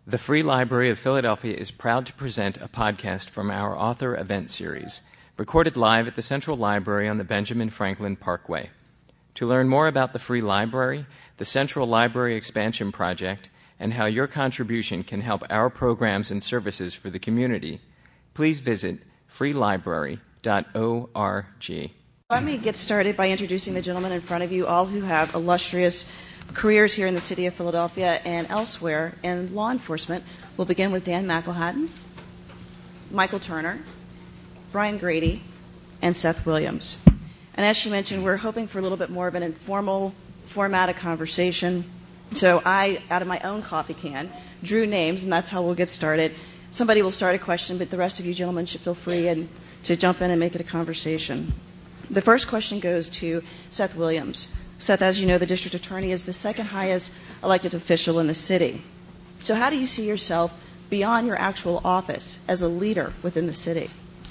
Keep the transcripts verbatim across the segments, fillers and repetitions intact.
The Free Library of Philadelphia is proud to present a podcast from our author event series, recorded live at the Central Library on the Benjamin Franklin Parkway. To learn more about the Free Library, the Central Library Expansion Project, and how your contribution can help our programs and services for the community, please visit free library dot org. Let me get started by introducing the gentlemen in front of you, all who have illustrious careers here in the city of Philadelphia and elsewhere in law enforcement. We'll begin with Dan McElhatton, Michael Turner, Brian Grady, and Seth Williams. And as she mentioned, we're hoping for a little bit more of an informal format of conversation. So I, out of my own coffee can, drew names, and that's how we'll get started. Somebody will start a question, but the rest of you gentlemen should feel free and to jump in and make it a conversation. The first question goes to Seth Williams. Seth, as you know, the district attorney is the second highest elected official in the city. So how do you see yourself beyond your actual office as a leader within the city?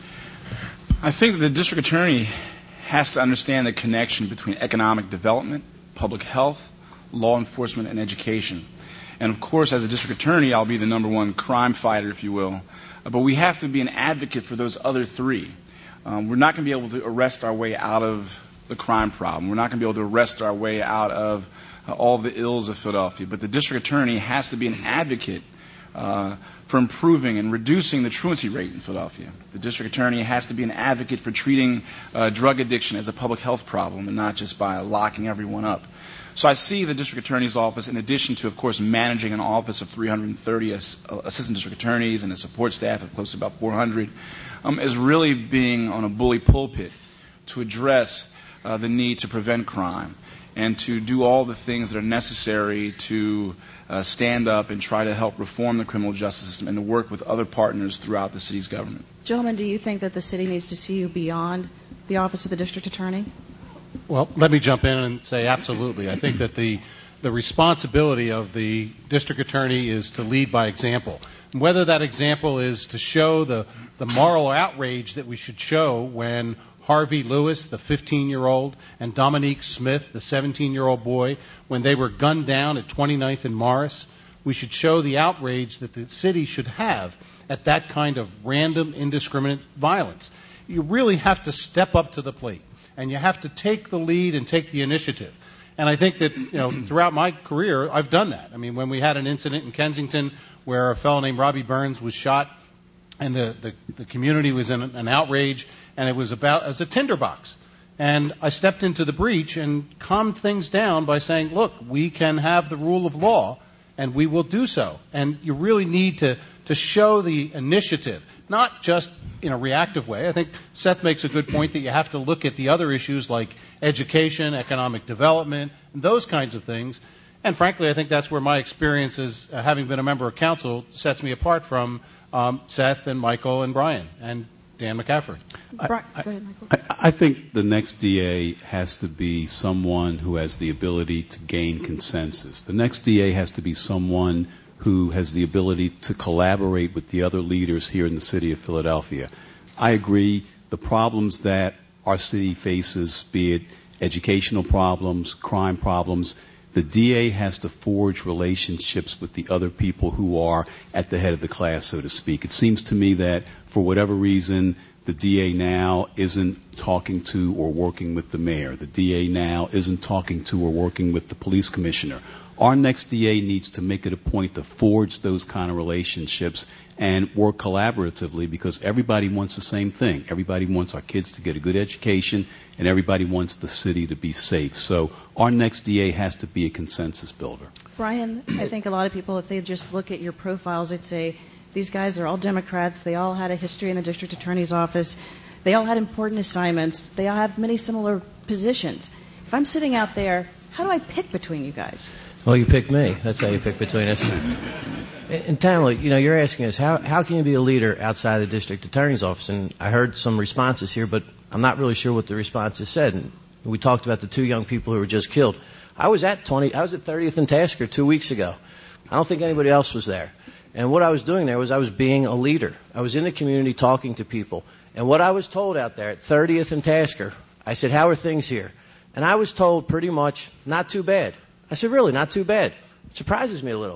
I think that the district attorney has to understand the connection between economic development, public health, law enforcement, and education. And of course, as a district attorney, I'll be the number one crime fighter, if you will. But we have to be an advocate for those other three. Um, we're not going to be able to arrest our way out of the crime problem. We're not going to be able to arrest our way out of uh, all the ills of Philadelphia. But the district attorney has to be an advocate uh, for improving and reducing the truancy rate in Philadelphia. The district attorney has to be an advocate for treating uh, drug addiction as a public health problem and not just by locking everyone up. So I see the district attorney's office, in addition to, of course, managing an office of three hundred thirty ass- assistant district attorneys and a support staff of close to about four hundred, um, as really being on a bully pulpit to address uh, the need to prevent crime and to do all the things that are necessary to uh, stand up and try to help reform the criminal justice system and to work with other partners throughout the city's government. Gentlemen, do you think that the city needs to see you beyond the office of the district attorney? Well, let me jump in and say absolutely. I think that the the responsibility of the district attorney is to lead by example. And whether that example is to show the, the moral outrage that we should show when Harvey Lewis, the fifteen-year-old, and Dominique Smith, the seventeen-year-old boy, when they were gunned down at twenty-ninth and Morris, we should show the outrage that the city should have at that kind of random, indiscriminate violence. You really have to step up to the plate. And you have to take the lead and take the initiative. And I think that, you know, throughout my career, I've done that. I mean, when we had an incident in Kensington where a fellow named Robbie Burns was shot and the, the, the community was in an outrage, and it was about as a tinderbox. And I stepped into the breach and calmed things down by saying, look, we can have the rule of law, and we will do so. And you really need to, to show the initiative, not just in a reactive way. I think Seth makes a good point that you have to look at the other issues like education, economic development, and those kinds of things. And frankly, I think that's where my experience as uh, having been a member of council sets me apart from um, Seth and Michael and Brian and Dan McCaffrey. I, Go ahead, Michael. I, I think the next D A has to be someone who has the ability to gain consensus. The next D A has to be someone who has the ability to collaborate with the other leaders here in the city of Philadelphia. I agree, the problems that our city faces, be it educational problems, crime problems, the D A has to forge relationships with the other people who are at the head of the class, so to speak. It seems to me that for whatever reason, the D A now isn't talking to or working with the mayor. The D A now isn't talking to or working with the police commissioner. Our next D A needs to make it a point to forge those kind of relationships and work collaboratively, because everybody wants the same thing. Everybody wants our kids to get a good education, and everybody wants the city to be safe. So our next D A has to be a consensus builder. Brian, I think a lot of people, if they just look at your profiles, they'd say, these guys are all Democrats. They all had a history in the district attorney's office. They all had important assignments. They all have many similar positions. If I'm sitting out there, how do I pick between you guys? Well, you pick me. That's how you pick between us. And Tamala, you know, you're asking us, how, how can you be a leader outside the district attorney's office? And I heard some responses here, but I'm not really sure what the responses said. And we talked about the two young people who were just killed. I was at twenty. I was at thirtieth and Tasker two weeks ago. I don't think anybody else was there. And what I was doing there was I was being a leader. I was in the community talking to people. And what I was told out there at thirtieth and Tasker, I said, how are things here? And I was told pretty much, not too bad. I said, really, not too bad. It surprises me a little.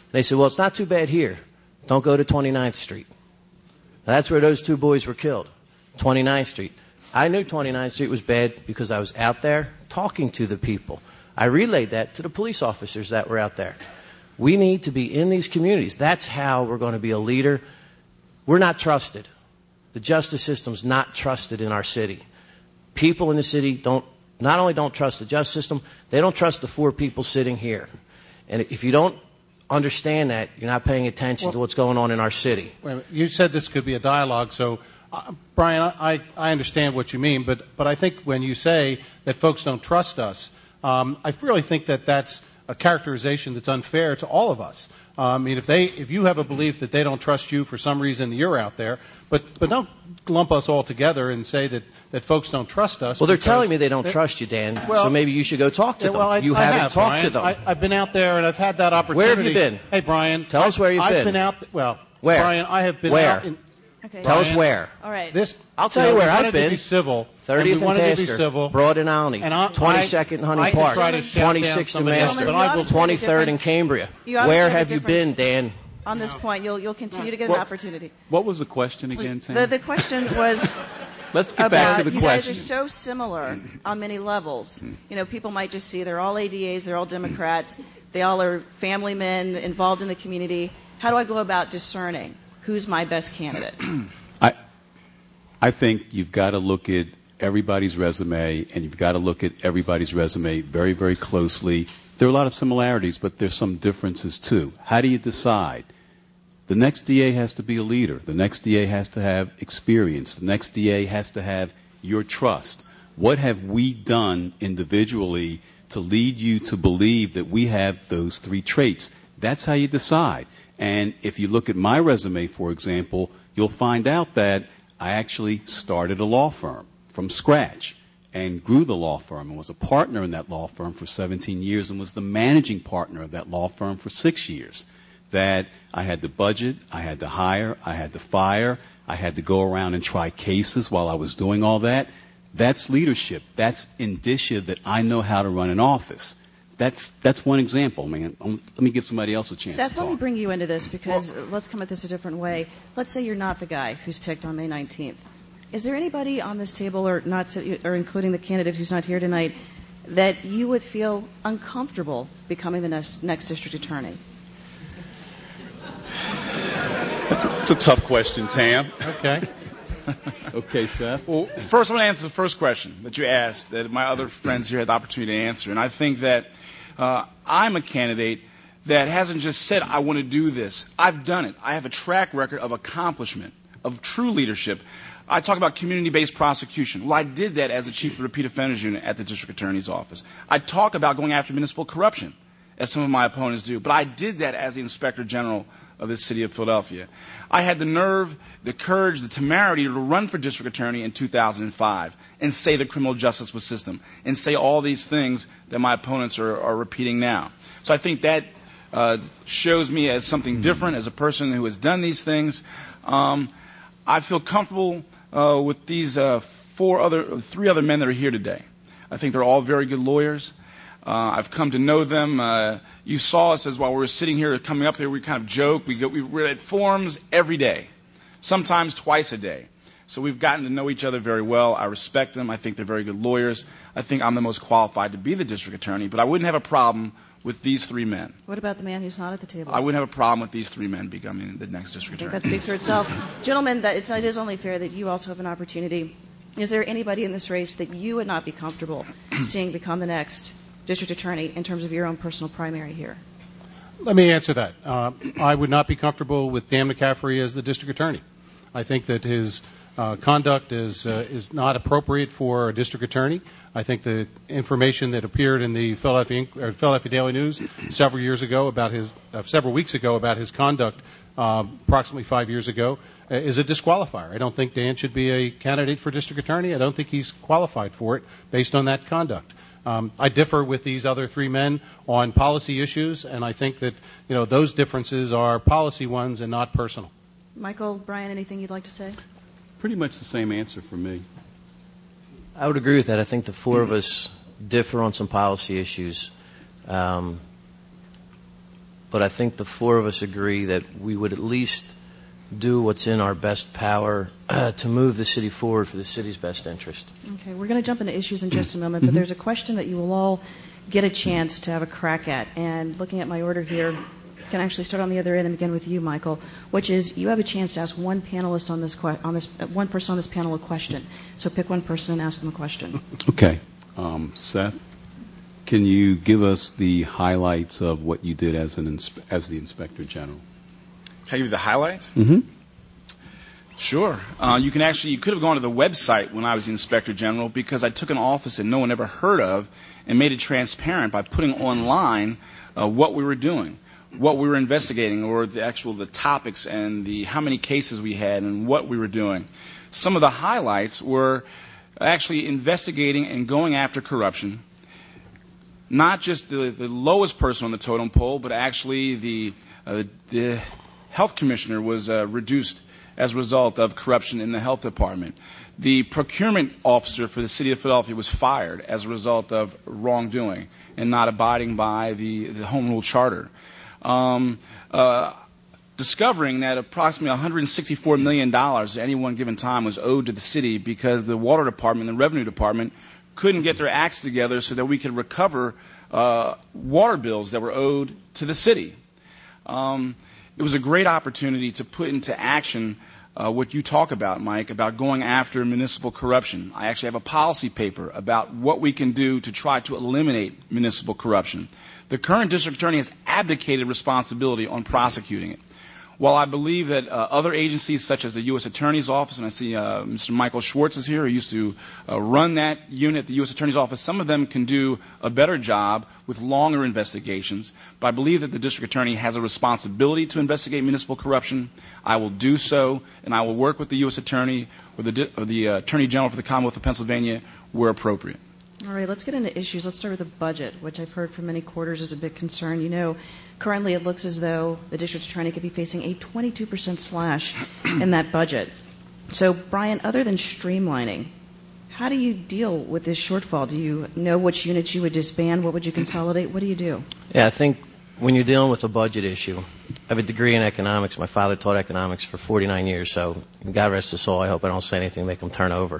They said, well, it's not too bad here. Don't go to twenty-ninth Street. That's where those two boys were killed, twenty-ninth Street. I knew twenty-ninth Street was bad because I was out there talking to the people. I relayed that to the police officers that were out there. We need to be in these communities. That's how we're going to be a leader. We're not trusted. The justice system's not trusted in our city. People in the city don't not only don't trust the justice system, they don't trust the four people sitting here. And if you don't understand that, you're not paying attention well, to what's going on in our city. Wait a minute. You said this could be a dialogue, so uh, Brian, I, I understand what you mean, but, but I think when you say that folks don't trust us, um, I really think that that's a characterization that's unfair to all of us. Uh, I mean, if they, if you have a belief that they don't trust you for some reason, you're out there, but, but don't lump us all together and say that, that folks don't trust us. Well, they're telling me they don't trust you, Dan, well, so maybe you should go talk to yeah, them. well, I, you I haven't have, talked Brian. to them. I, I've been out there and I've had that opportunity. Where have you been? Hey, Brian. Tell us where you've I've been. been out, th- well, Where? Brian, I have been Where? out in... Okay. Tell us Brian, where. All right. This, I'll tell you you know, where we I've wanted been. to be civil. thirtieth and we and wanted to be Tasker, civil. Broad and Olney, And I- twenty-second and I Honey could Park, try to shout down twenty-sixth some and of this, Master, but I will- twenty-third and Cambria. You obviously Where have a have you been, difference. Dan? On this point, you'll you'll continue to get Well, an opportunity. What was the question again, Tam? The, the question was Let's get about back to the you question. guys are so similar on many levels. You know, people might just see they're all A D As, they're all Democrats, they all are family men involved in the community. How do I go about discerning who's my best candidate? I, I think you've got to look at everybody's resume, and you've got to look at everybody's resume very, very closely. There are a lot of similarities, but there's some differences too. How do you decide? The next D A has to be a leader. The next D A has to have experience. The next D A has to have your trust. What have we done individually to lead you to believe that we have those three traits? That's how you decide. And if you look at my resume, for example, you'll find out that I actually started a law firm from scratch and grew the law firm and was a partner in that law firm for seventeen years and was the managing partner of that law firm for six years. That I had to budget, I had to hire, I had to fire, I had to go around and try cases while I was doing all that. That's leadership. That's indicia that I know how to run an office. That's that's one example. I mean, um, let me give somebody else a chance Seth, to talk. let me bring you into this because well, let's come at this a different way. Let's say you're not the guy who's picked on May nineteenth. Is there anybody on this table, or not, or including the candidate who's not here tonight, that you would feel uncomfortable becoming the next, next district attorney? That's a, that's a tough question, Tam. Okay. Okay, Seth. Well, first I'm going to answer the first question that you asked that my other friends here had the opportunity to answer. And I think that uh, I'm a candidate that hasn't just said, I want to do this. I've done it. I have a track record of accomplishment, of true leadership. I talk about community-based prosecution. Well, I did that as the chief of the repeat offenders unit at the district attorney's office. I talk about going after municipal corruption, as some of my opponents do. But I did that as the inspector general of the city of Philadelphia. I had the nerve, the courage, the temerity to run for district attorney in two thousand five and say the criminal justice was system and say all these things that my opponents are, are repeating now. So I think that uh, shows me as something different, as a person who has done these things. Um, I feel comfortable uh, with these uh, four other, three other men that are here today. I think they're all very good lawyers. Uh, I've come to know them. Uh, you saw us as while we were sitting here, coming up here, we kind of joke. We go, we we're at forums every day, sometimes twice a day. So we've gotten to know each other very well. I respect them. I think they're very good lawyers. I think I'm the most qualified to be the district attorney, but I wouldn't have a problem with these three men. What about the man who's not at the table? I wouldn't have a problem with these three men becoming the next district I think attorney. that speaks for itself. Gentlemen, that it's, it is only fair that you also have an opportunity. Is there anybody in this race that you would not be comfortable seeing become the next district attorney in terms of your own personal primary here? Let me answer that. Uh, I would not be comfortable with Dan McCaffrey as the district attorney. I think that his uh, conduct is uh, is not appropriate for a district attorney. I think the information that appeared in the Philadelphia, or Philadelphia Daily News several years ago about his uh, several weeks ago about his conduct uh, approximately five years ago uh, is a disqualifier. I don't think Dan should be a candidate for district attorney. I don't think he's qualified for it based on that conduct. Um, I differ with these other three men on policy issues, and I think that you know those differences are policy ones and not personal. Michael, Brian, anything you'd like to say? Pretty much the same answer for me. I would agree with that. I think the four of us differ on some policy issues. Um, but I think the four of us agree that we would at least do what's in our best power uh, to move the city forward for the city's best interest. Okay, we're going to jump into issues in just a moment, but there's a question that you will all get a chance to have a crack at. And looking at my order here, I can actually start on the other end and begin with you, Michael, which is you have a chance to ask one panelist on this, que- on this uh, one person on this panel a question. So pick one person and ask them a question. Okay. Um, Seth, can you give us the highlights of what you did as, an inspe- as the Inspector General? Can I give you the highlights? Mm-hmm. Sure. Uh, you can actually, you could have gone to the website when I was the Inspector General, because I took an office that no one ever heard of and made it transparent by putting online uh, what we were doing, what we were investigating, or the actual the topics and the how many cases we had and what we were doing. Some of the highlights were actually investigating and going after corruption, not just the, the lowest person on the totem pole, but actually the uh, the health commissioner was uh, reduced as a result of corruption in the health department. The procurement officer for the city of Philadelphia was fired as a result of wrongdoing and not abiding by the, the home rule charter. Um, uh, discovering that approximately one hundred sixty-four million dollars at any one given time was owed to the city because the water department and the revenue department couldn't get their acts together so that we could recover uh, water bills that were owed to the city. Um, it was a great opportunity to put into action uh, what you talk about, Mike, about going after municipal corruption. I actually have a policy paper about what we can do to try to eliminate municipal corruption. The current district attorney has abdicated responsibility on prosecuting it. While I believe that uh, other agencies such as the U S Attorney's Office, and I see uh, Mister Michael Schwartz is here, who used to uh, run that unit at the U S Attorney's Office, some of them can do a better job with longer investigations. But I believe that the district attorney has a responsibility to investigate municipal corruption. I will do so, and I will work with the U S Attorney or the, or the uh, Attorney General for the Commonwealth of Pennsylvania where appropriate. All right, let's get into issues. Let's start with the budget, which I've heard from many quarters is a big concern. You know, currently it looks as though the district attorney could be facing a twenty-two percent slash in that budget. So, Brian, other than streamlining, how do you deal with this shortfall? Do you know which units you would disband? What would you consolidate? What do you do? Yeah, I think when you're dealing with a budget issue, I have a degree in economics. My father taught economics for forty-nine years, so God rest his soul. I hope I don't say anything to make him turn over.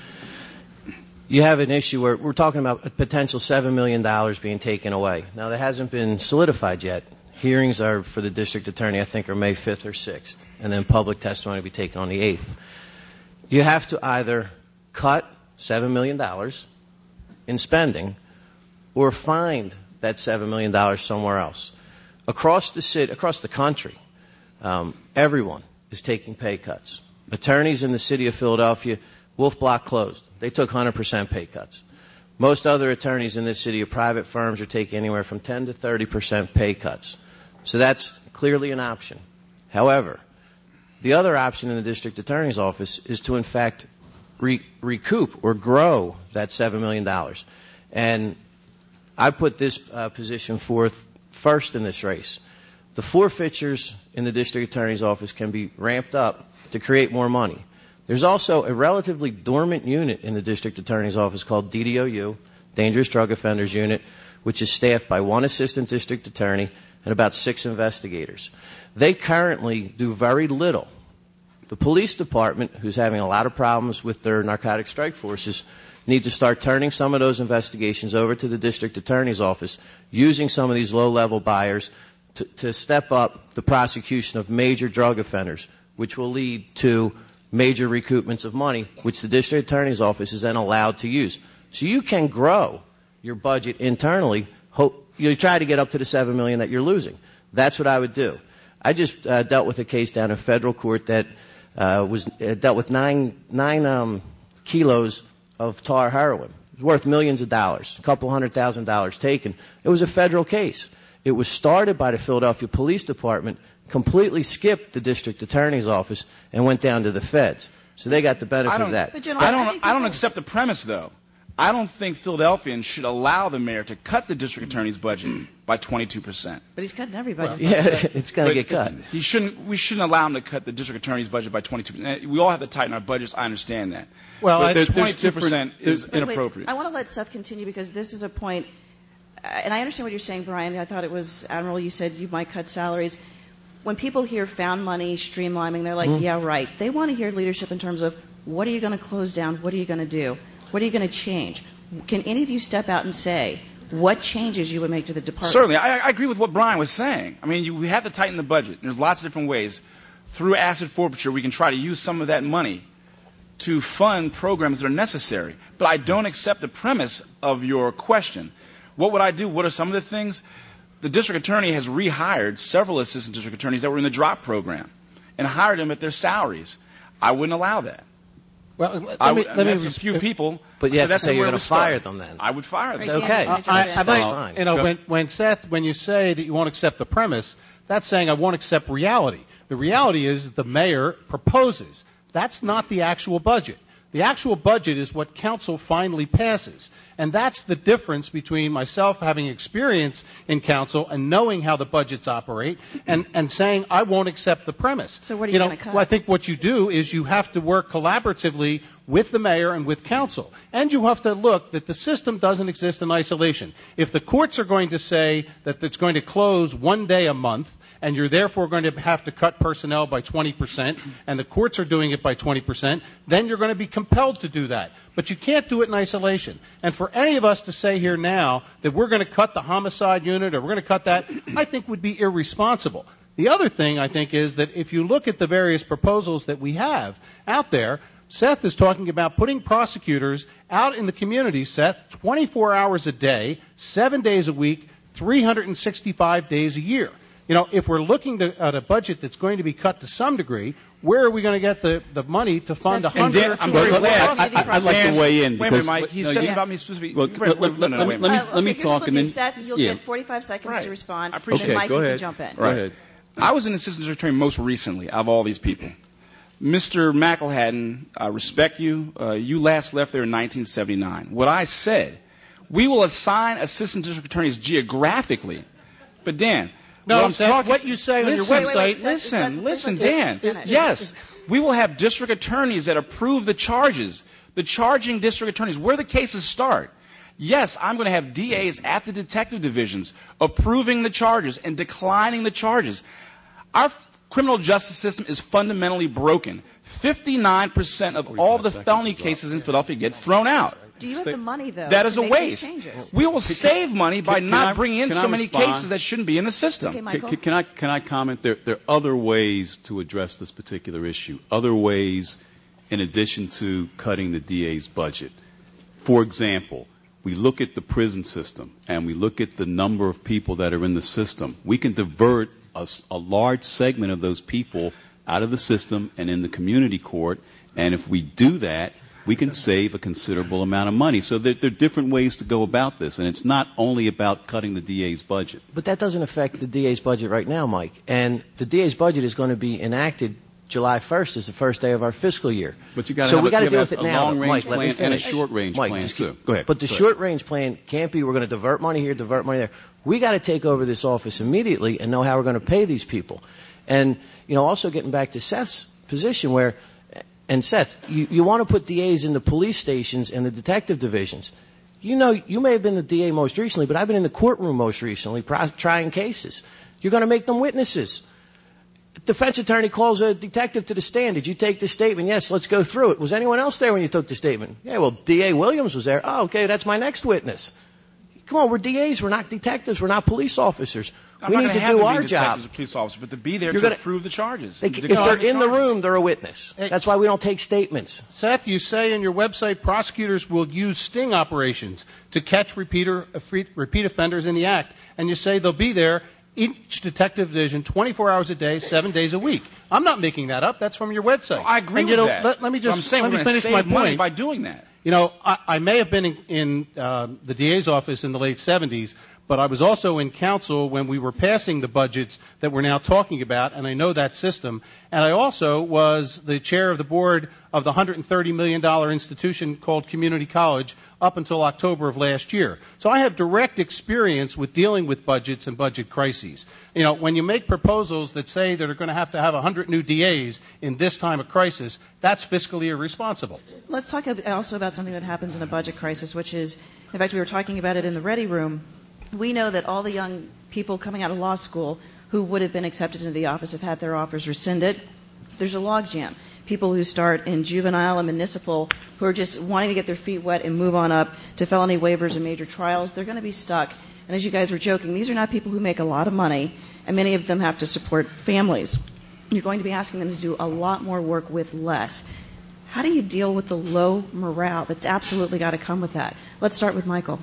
You have an issue where we're talking about a potential seven million dollars being taken away. Now, that hasn't been solidified yet. Hearings are for the district attorney, I think, are May fifth or sixth, and then public testimony will be taken on the eighth. You have to either cut seven million dollars in spending or find that seven million dollars somewhere else. Across the city, across the country, um, everyone is taking pay cuts. Attorneys in the city of Philadelphia, Wolf Block closed. They took one hundred percent pay cuts. Most other attorneys in this city or private firms are taking anywhere from ten to thirty percent pay cuts. So that's clearly an option. However, the other option in the district attorney's office is to, in fact, re- recoup or grow that seven million dollars. And I put this uh, position forth first in this race. The forfeitures in the district attorney's office can be ramped up to create more money. There's also a relatively dormant unit in the district attorney's office called D D O U, Dangerous Drug Offenders Unit, which is staffed by one assistant district attorney and about six investigators. They currently do very little. The police department, who's having a lot of problems with their narcotic strike forces, need to start turning some of those investigations over to the district attorney's office, using some of these low-level buyers to, to step up the prosecution of major drug offenders, which will lead to major recoupments of money, which the district attorney's office is then allowed to use. So you can grow your budget internally. Hope, you try to get up to the seven million dollars that you're losing. That's what I would do. I just uh, dealt with a case down in federal court that uh, was uh, dealt with nine, nine um, kilos of tar heroin. It was worth millions of dollars, a couple hundred thousand dollars taken. It was a federal case. It was started by the Philadelphia Police Department, completely skipped the district attorney's office, and went down to the feds. So they got the benefit of that. But, I don't, I don't accept the premise, though. I don't think Philadelphians should allow the mayor to cut the district attorney's budget by twenty-two percent. But he's cutting everybody's Well, budget. yeah, it's going to get cut. He shouldn't, we shouldn't allow him to cut the district attorney's budget by twenty-two percent. We all have to tighten our budgets. I understand that. Well, but I- there's twenty-two percent is Wait, wait, inappropriate. I want to let Seth continue because this is a point. and I understand what you're saying, Brian. I thought it was admirable. You said you might cut salaries. When people hear found money, streamlining, they're like, mm-hmm. yeah, right. They want to hear leadership in terms of what are you going to close down? What are you going to do? What are you going to change? Can any of you step out and say what changes you would make to the department? Certainly. I, I agree with what Brian was saying. I mean, you, we have to tighten the budget. There's lots of different ways. Through asset forfeiture, we can try to use some of that money to fund programs that are necessary. But I don't accept the premise of your question. What would I do? What are some of the things? The district attorney has rehired several assistant district attorneys that were in the DROP program and hired them at their salaries. I wouldn't allow that. Well, let I me, would, let me that's a few people. But you have but to say you're going to fire them then. I would fire them. Right, Okay. Dan, I, I, that's I, fine. You know, when, when Seth, when you say that you won't accept the premise, that's saying I won't accept reality. The reality is the mayor proposes. That's not the actual budget. The actual budget is what council finally passes. And that's the difference between myself having experience in council and knowing how the budgets operate and, and saying I won't accept the premise. So what are you, you know, going to cut? Well, I think what you do is you have to work collaboratively with the mayor and with council. And you have to look that the system doesn't exist in isolation. If the courts are going to say that it's going to close one day a month, and you're therefore going to have to cut personnel by twenty percent, and the courts are doing it by twenty percent, then you're going to be compelled to do that. But you can't do it in isolation. And for any of us to say here now that we're going to cut the homicide unit or we're going to cut that, I think would be irresponsible. The other thing, I think, is that if you look at the various proposals that we have out there, Seth is talking about putting prosecutors out in the community, Seth, twenty-four hours a day, seven days a week, three hundred sixty-five days a year. You know, if we're looking to, at a budget that's going to be cut to some degree, where are we going to get the, the money to fund a hundred? Dan, I'm very glad. I, I, I'd like to weigh in. Wait a minute, Mike. He no, says yeah. about me specifically. Well, let, let, let, no, no, let, no, let me, Uh, let me okay, talk here's and what then. we'll do, Seth, you'll yeah. get forty-five seconds Right. to respond. I appreciate and it. Mike, Go you ahead. can jump in. Go ahead. I was an assistant district attorney most recently of all these people. Mister McElhatton, I respect you. Uh, you last left there in nineteen seventy-nine. What I said, we will assign assistant district attorneys geographically. But Dan, No, what I'm Seth, talking, what you say listen, on your wait, wait, website. Seth, listen, Seth, listen, Seth, Dan. finish. Yes, we will have district attorneys that approve the charges, the charging district attorneys, where the cases start. Yes, I'm going to have D As at the detective divisions approving the charges and declining the charges. Our criminal justice system is fundamentally broken. fifty-nine percent of all the felony cases in Philadelphia get thrown out. Do you have the money, though, That to is a make waste. these changes? We will save money by can not I- bringing in can I so many respond? cases that shouldn't be in the system. Okay, Can, Michael. can, can I can I comment? There there are other ways to address this particular issue. Other ways, in addition to cutting the D A's budget. For example, we look at the prison system and we look at the number of people that are in the system. We can divert a, a large segment of those people out of the system and in the community court. And if we do that, we can save a considerable amount of money. So there, there are different ways to go about this, and it's not only about cutting the D A's budget. But that doesn't affect the D A's budget right now, Mike. And the D A's budget is going to be enacted July first is the first day of our fiscal year. But you got to so have we a, got to you deal have with it a now. long-range Mike, let me plan and a finish. short-range Mike, plan just too. keep- Go ahead. But the Go ahead. short-range plan can't be we're going to divert money here, divert money there. We got to take over this office immediately and know how we're going to pay these people. And you know, also getting back to Seth's position where, and Seth, you, you want to put D As in the police stations and the detective divisions. You know, you may have been the D A most recently, but I've been in the courtroom most recently pro- trying cases. You're going to make them witnesses. Defense attorney calls a detective to the stand. Did you take this statement? Yes, let's go through it. Was anyone else there when you took the statement? Yeah, well, D A Williams was there. Oh, okay, that's my next witness. Come on, we're D As. We're not detectives. We're not police officers. I'm we not need gonna to have do them our be job. detectives or police officers, but to be there You're to gonna- approve the charges. They, To if declare they're in the charges. room, they're a witness. That's why we don't take statements. Seth, you say in your website prosecutors will use sting operations to catch repeater, repeat offenders in the act, and you say they'll be there each detective division twenty-four hours a day, seven days a week. I'm not making that up. That's from your website. Well, I agree and, with you know, that. Let, let me But just I'm saying let we're me gonna finish save my money point. by doing that. You know, I, I may have been in, in uh, the D A's office in the late seventies, but I was also in council when we were passing the budgets that we're now talking about, and I know that system. And I also was the chair of the board of the one hundred thirty million dollars institution called Community College up until October of last year. So I have direct experience with dealing with budgets and budget crises. You know, when you make proposals that say that are going to have to have one hundred new D As in this time of crisis, that's fiscally irresponsible. Let's talk ab- also about something that happens in a budget crisis, which is, in fact, we were talking about it in the Ready Room. we know that all the young people coming out of law school who would have been accepted into the office have had their offers rescinded. There's a logjam. People who start in juvenile and municipal who are just wanting to get their feet wet and move on up to felony waivers and major trials, they're going to be stuck. And as you guys were joking, these are not people who make a lot of money, and many of them have to support families. You're going to be asking them to do a lot more work with less. How do you deal with the low morale that's absolutely got to come with that? Let's start with Michael.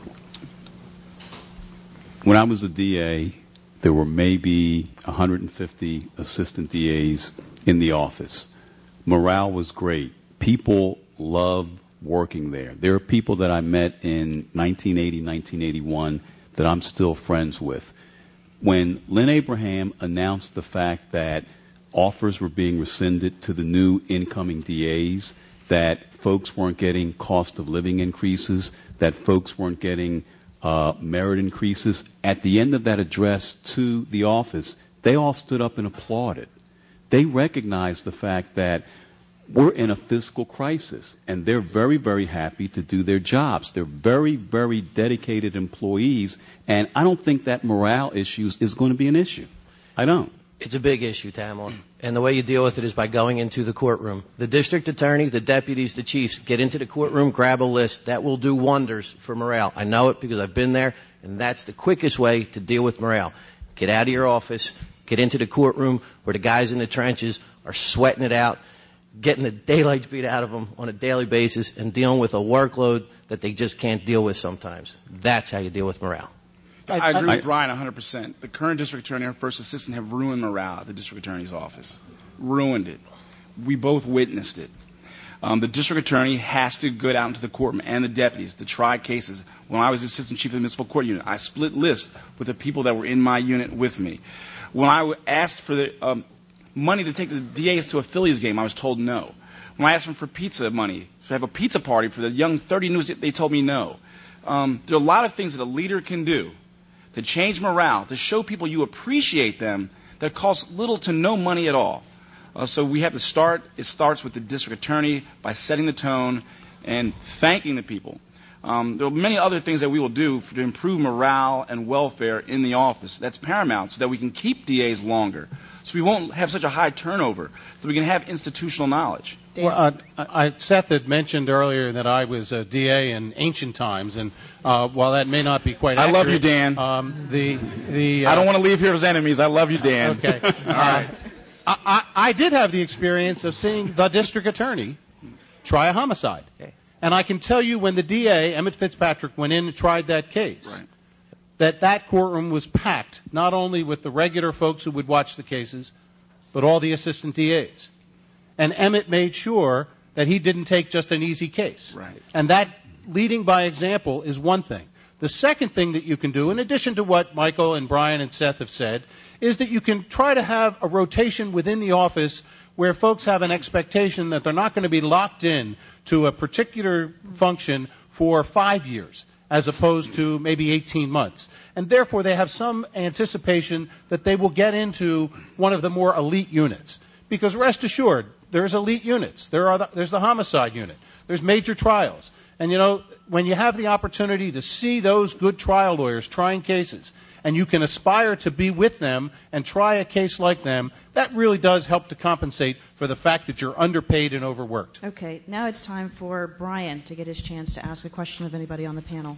When I was a D A, there were maybe one hundred fifty assistant D As in the office. Morale was great. People loved working there. There are people that I met in nineteen eighty, nineteen eighty-one that I'm still friends with. When Lynn Abraham announced the fact that offers were being rescinded to the new incoming D As, that folks weren't getting cost of living increases, that folks weren't getting uh, merit increases, at the end of that address to the office, they all stood up and applauded. They recognized the fact that we're in a fiscal crisis, and they're very, very happy to do their jobs. They're very, very dedicated employees, and I don't think that morale issue is going to be an issue. I don't. It's a big issue, Tamela, and the way you deal with it is by going into the courtroom. The district attorney, the deputies, the chiefs, get into the courtroom, grab a list. That will do wonders for morale. I know it because I've been there, and that's the quickest way to deal with morale. Get out of your office, get into the courtroom where the guys in the trenches are sweating it out, getting the daylights beat out of them on a daily basis, and dealing with a workload that they just can't deal with sometimes. That's how you deal with morale. I agree with Brian one hundred percent. The current district attorney and first assistant have ruined morale at the district attorney's office. Ruined it. We both witnessed it. Um, the district attorney has to go out into the courtroom and the deputies to try cases. When I was assistant chief of the municipal court unit, I split lists with the people that were in my unit with me. When I asked for the um, money to take the D As to a Phillies game, I was told no. When I asked them for pizza money, to have a pizza party for the young thirty news, they told me no. Um, there are a lot of things that a leader can do to change morale, to show people you appreciate them, that costs little to no money at all. Uh, so we have to start, it starts with the district attorney by setting the tone and thanking the people. Um, there are many other things that we will do for, to improve morale and welfare in the office. That's paramount so that we can keep D As longer, so we won't have such a high turnover, so we can have institutional knowledge. Well, uh, I, Seth had mentioned earlier that I was a D A in ancient times, and uh, while that may not be quite I accurate, love you, Dan. Um, the the uh, I don't want to leave here as enemies. I love you, Dan. Okay. All right. I, I, I did have the experience of seeing the district attorney try a homicide, Okay. and I can tell you when the D A Emmett Fitzpatrick went in and tried that case, Right. that that courtroom was packed not only with the regular folks who would watch the cases, but all the assistant D As. And Emmett made sure that he didn't take just an easy case. Right. And that leading by example is one thing. The second thing that you can do, in addition to what Michael and Brian and Seth have said, is that you can try to have a rotation within the office where folks have an expectation that they're not going to be locked in to a particular function for five years as opposed to maybe eighteen months. And therefore, they have some anticipation that they will get into one of the more elite units. Because rest assured, there's elite units. There are the, there's the homicide unit. There's major trials. And, you know, when you have the opportunity to see those good trial lawyers trying cases, and you can aspire to be with them and try a case like them, that really does help to compensate for the fact that you're underpaid and overworked. Okay, now it's time for Brian to get his chance to ask a question of anybody on the panel.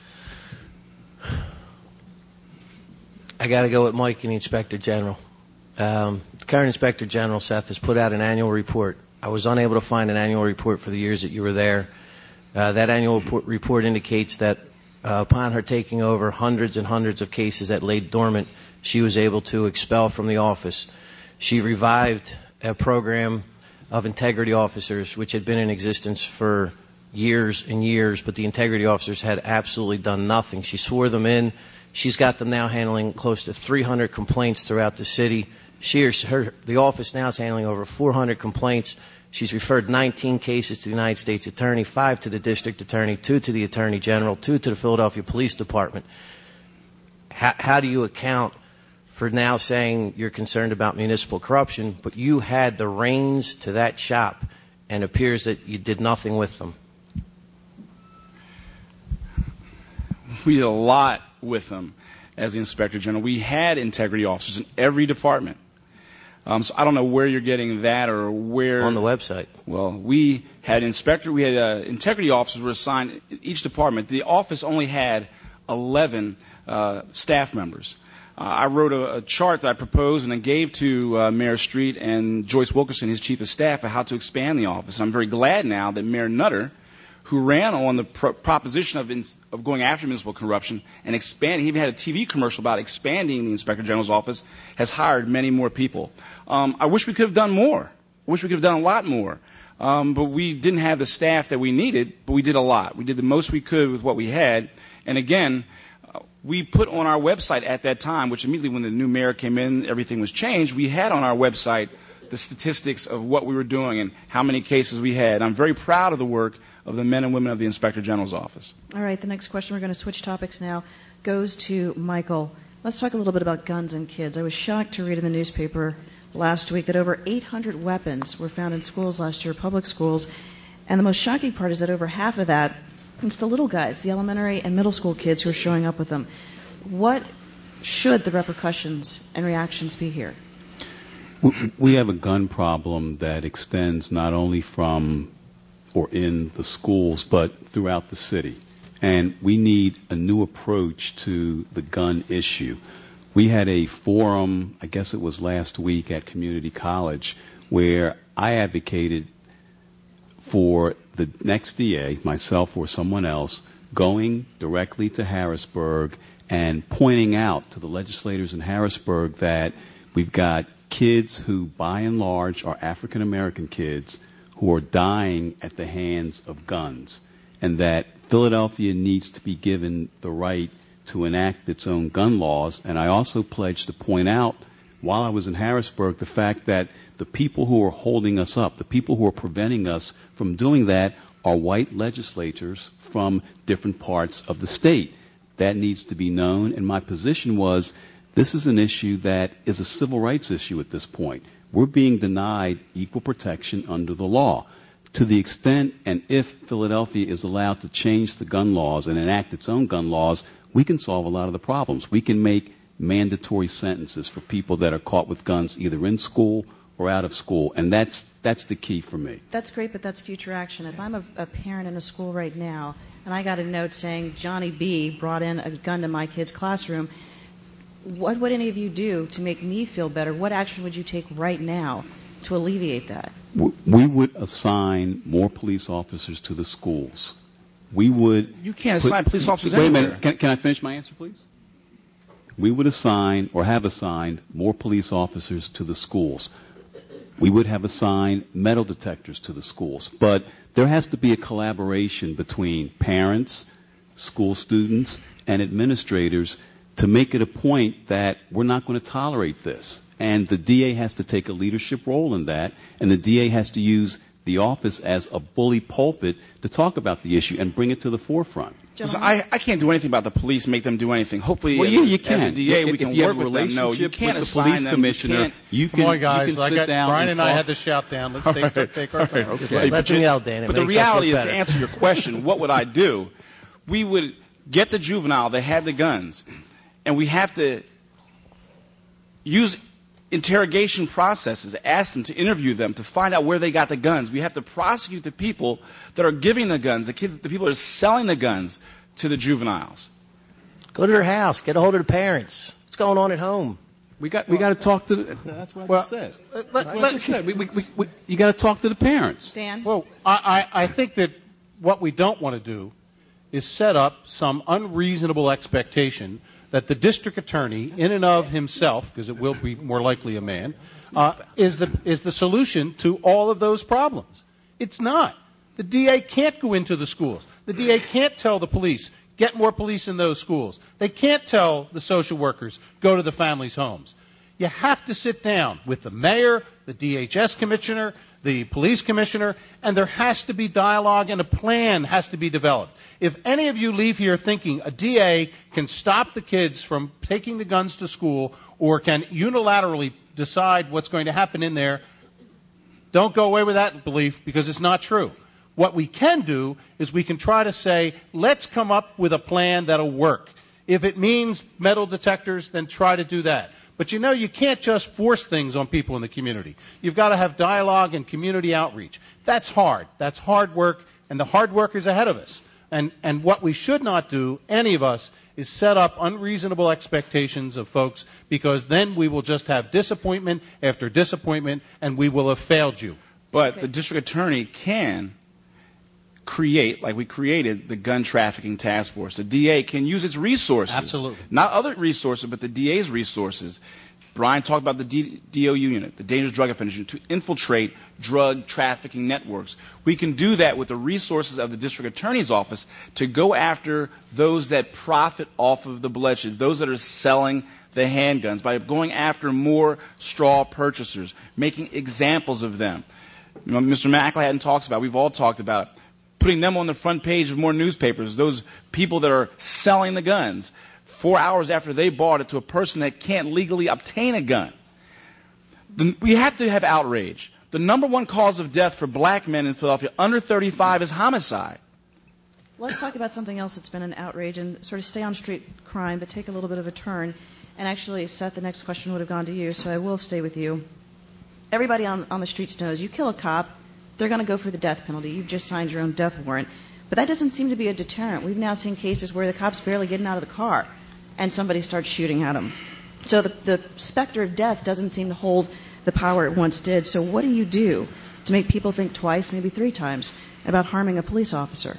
I got to go with Mike and the Inspector General. Um, the current Inspector General, Seth, has put out an annual report. I was unable to find an annual report for the years that you were there. Uh, that annual report, report indicates that uh, upon her taking over hundreds and hundreds of cases that lay dormant, she was able to expel from the office. She revived a program of integrity officers, which had been in existence for years and years, but the integrity officers had absolutely done nothing. She swore them in. She's got them now handling close to three hundred complaints throughout the city. She, her, the office now is handling over four hundred complaints. She's referred nineteen cases to the United States Attorney, five to the District Attorney, two to the Attorney General, two to the Philadelphia Police Department. How, how do you account for now saying you're concerned about municipal corruption, but you had the reins to that shop and it appears that you did nothing with them? We did a lot with them as the Inspector General. We had integrity officers in every department. Um, so I don't know where you're getting that or where. On the website. Well, we had inspector, we had uh, integrity officers were assigned each department. The office only had eleven uh, staff members. Uh, I wrote a, a chart that I proposed and I gave to uh, Mayor Street and Joyce Wilkerson, his chief of staff, of how to expand the office. I'm very glad now that Mayor Nutter, who ran on the pro- proposition of, ins- of going after municipal corruption and expanding, he even had a T V commercial about expanding the Inspector General's office, has hired many more people. Um, I wish we could have done more. I wish we could have done a lot more. Um, but we didn't have the staff that we needed, but we did a lot. We did the most we could with what we had. And again, uh, we put on our website at that time, which immediately when the new mayor came in, everything was changed, we had on our website the statistics of what we were doing and how many cases we had. I'm very proud of the work of the men and women of the Inspector General's office. All right, the next question, we're going to switch topics now, goes to Michael. Let's talk a little bit about guns and kids. I was shocked to read in the newspaper last week that over eight hundred weapons were found in schools last year, public schools, and the most shocking part is that over half of that, it's the little guys, the elementary and middle school kids who are showing up with them. What should the repercussions and reactions be here? We have a gun problem that extends not only from or in the schools, but throughout the city. And we need a new approach to the gun issue. We had a forum, I guess it was last week at Community College, where I advocated for the next D A, myself or someone else, going directly to Harrisburg and pointing out to the legislators in Harrisburg that we've got kids who, by and large, are African American kids who are dying at the hands of guns, and that Philadelphia needs to be given the right to enact its own gun laws. And I also pledged to point out, while I was in Harrisburg, the fact that the people who are holding us up, the people who are preventing us from doing that, are white legislators from different parts of the state. That needs to be known, and my position was, this is an issue that is a civil rights issue at this point. We're being denied equal protection under the law. To the extent, and if Philadelphia is allowed to change the gun laws and enact its own gun laws, we can solve a lot of the problems. We can make mandatory sentences for people that are caught with guns either in school or out of school, and that's that's the key for me. That's great, but that's future action. If I'm a, a parent in a school right now and I got a note saying Johnny B brought in a gun to my kid's classroom, what would any of you do to make me feel better? What action would you take right now to alleviate that? We would assign more police officers to the schools. We would. You can't put, assign police officers wait anywhere. a minute. Can, can I finish my answer, please? We would assign or have assigned more police officers to the schools. We would have assigned metal detectors to the schools. But there has to be a collaboration between parents, school students, and administrators to make it a point that we're not going to tolerate this. And the D A has to take a leadership role in that, and the D A has to use the office as a bully pulpit to talk about the issue and bring it to the forefront. Listen, I, I can't do anything about the police, make them do anything. Hopefully, well, as, you, you can. as a D A, if, we can if you work have a with them. No, you can't with assign the police them. commissioner. You can't, You can, Come on, guys. you can I sit got, down Brian and and I talk. had to shout down. Let's take, right. take our time. Just Okay. let them yell, Dan. It But the makes us reality look is, to better. answer your question, what would I do? We would get the juvenile that had the guns, and we have to use interrogation processes, ask them to interview them to find out where they got the guns. We have to prosecute the people that are giving the guns, the kids, the people that are selling the guns to the juveniles. Go to their house. Get a hold of the parents. What's going on at home? We got we got to talk to. The, that's what I Well, just said. let- That's what let- I just said. We, we, we, we, you got to talk to the parents. Dan? Well, I, I I think that what we don't want to do is set up some unreasonable expectation that the district attorney, in and of himself, because it will be more likely a man, uh, is the is the solution to all of those problems. It's not. The D A can't go into the schools. The D A can't tell the police, get more police in those schools. They can't tell the social workers, go to the families' homes. You have to sit down with the mayor, the D H S commissioner, the police commissioner, and there has to be dialogue and a plan has to be developed. If any of you leave here thinking a D A can stop the kids from taking the guns to school or can unilaterally decide what's going to happen in there, don't go away with that belief because it's not true. What we can do is we can try to say, let's come up with a plan that'll work. If it means metal detectors, then try to do that. But you know, you can't just force things on people in the community. You've got to have dialogue and community outreach. That's hard. That's hard work, and the hard work is ahead of us. And, and what we should not do, any of us, is set up unreasonable expectations of folks, because then we will just have disappointment after disappointment, and we will have failed you. But okay. The district attorney can create, like we created the gun trafficking task force. The D A can use its resources. Absolutely. Not other resources, but the D A's resources. Brian talked about the D- DOU unit, the Dangerous Drug Offenders Unit, to infiltrate drug trafficking networks. We can do that with the resources of the district attorney's office to go after those that profit off of the bloodshed, those that are selling the handguns, by going after more straw purchasers, making examples of them. You know, Mister McElhatton talks about, we've all talked about it, putting them on the front page of more newspapers, those people that are selling the guns four hours after they bought it to a person that can't legally obtain a gun. The, we have to have outrage. The number one cause of death for black men in Philadelphia under thirty-five is homicide. Let's talk about something else that's been an outrage and sort of stay on street crime, but take a little bit of a turn. And actually, Seth, the next question would have gone to you, so I will stay with you. Everybody on, on the streets knows you kill a cop, they're going to go for the death penalty. You've just signed your own death warrant. But that doesn't seem to be a deterrent. We've now seen cases where the cop's barely getting out of the car and somebody starts shooting at him. So the, the specter of death doesn't seem to hold the power it once did. So what do you do to make people think twice, maybe three times, about harming a police officer?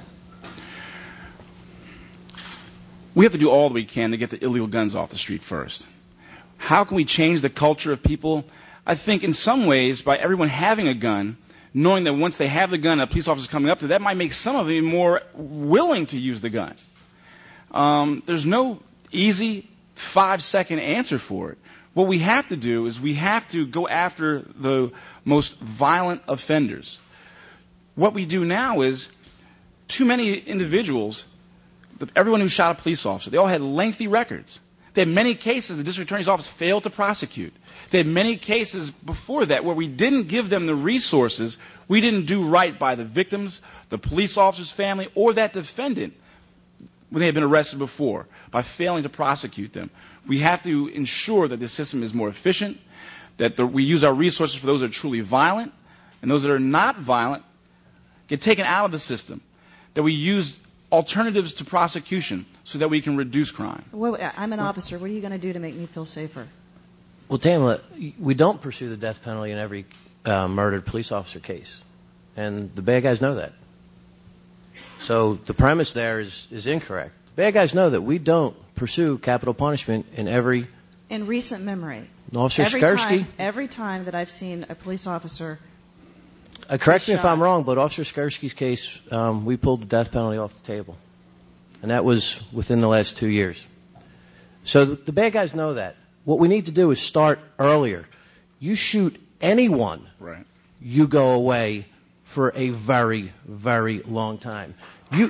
We have to do all that we can to get the illegal guns off the street first. How can we change the culture of people? I think in some ways, by everyone having a gun, knowing that once they have the gun, a police officer is coming up to, that might make some of them more willing to use the gun. Um, there's no easy five-second answer for it. What we have to do is we have to go after the most violent offenders. What we do now is too many individuals, everyone who shot a police officer, they all had lengthy records. They had many cases the district attorney's office failed to prosecute. They had many cases before that where we didn't give them the resources, we didn't do right by the victims, the police officer's family, or that defendant when they had been arrested before, by failing to prosecute them. We have to ensure that the system is more efficient, that the, we use our resources for those that are truly violent, and those that are not violent get taken out of the system, that we use alternatives to prosecution so that we can reduce crime. Well, I'm an officer. What are you going to do to make me feel safer? Well, Tamla, we don't pursue the death penalty in every uh, murdered police officer case, and the bad guys know that. So the premise there is, is incorrect. The bad guys know that we don't pursue capital punishment in every... In recent memory. Officer every Skursky... Time, every time that I've seen a police officer... Uh, correct me if I'm wrong, but Officer Skursky's case, um, we pulled the death penalty off the table. And that was within the last two years. So the, the bad guys know that. What we need to do is start earlier. You shoot anyone, right. You go away for a very, very long time. You,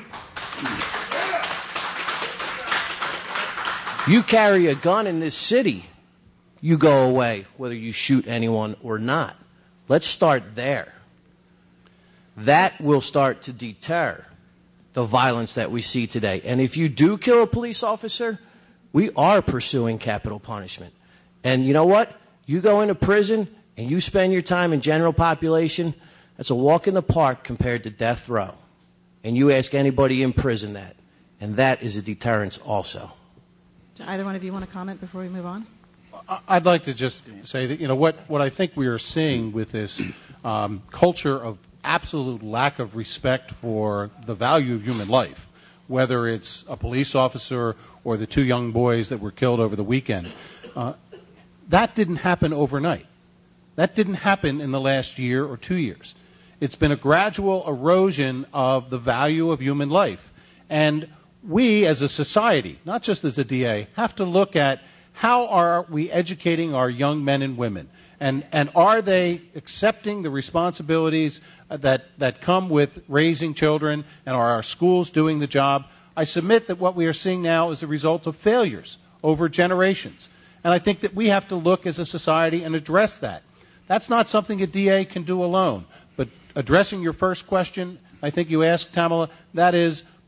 you carry a gun in this city, you go away whether you shoot anyone or not. Let's start there. That will start to deter the violence that we see today. And if you do kill a police officer, we are pursuing capital punishment. And you know what? You go into prison and you spend your time in general population, that's a walk in the park compared to death row. And you ask anybody in prison that. And that is a deterrence also. Do either one of you want to comment before we move on? I'd like to just say that, you know, what, what I think we are seeing with this um, culture of absolute lack of respect for the value of human life, whether it's a police officer or the two young boys that were killed over the weekend, uh, that didn't happen overnight. That didn't happen in the last year or two years. It's been a gradual erosion of the value of human life. And we as a society, not just as a D A, have to look at how are we educating our young men and women? And, and are they accepting the responsibilities that, that come with raising children? And are our schools doing the job? I submit that what we are seeing now is the result of failures over generations. And I think that we have to look as a society and address that. That's not something a D A can do alone. But addressing your first question, I think you asked, Tamala, that is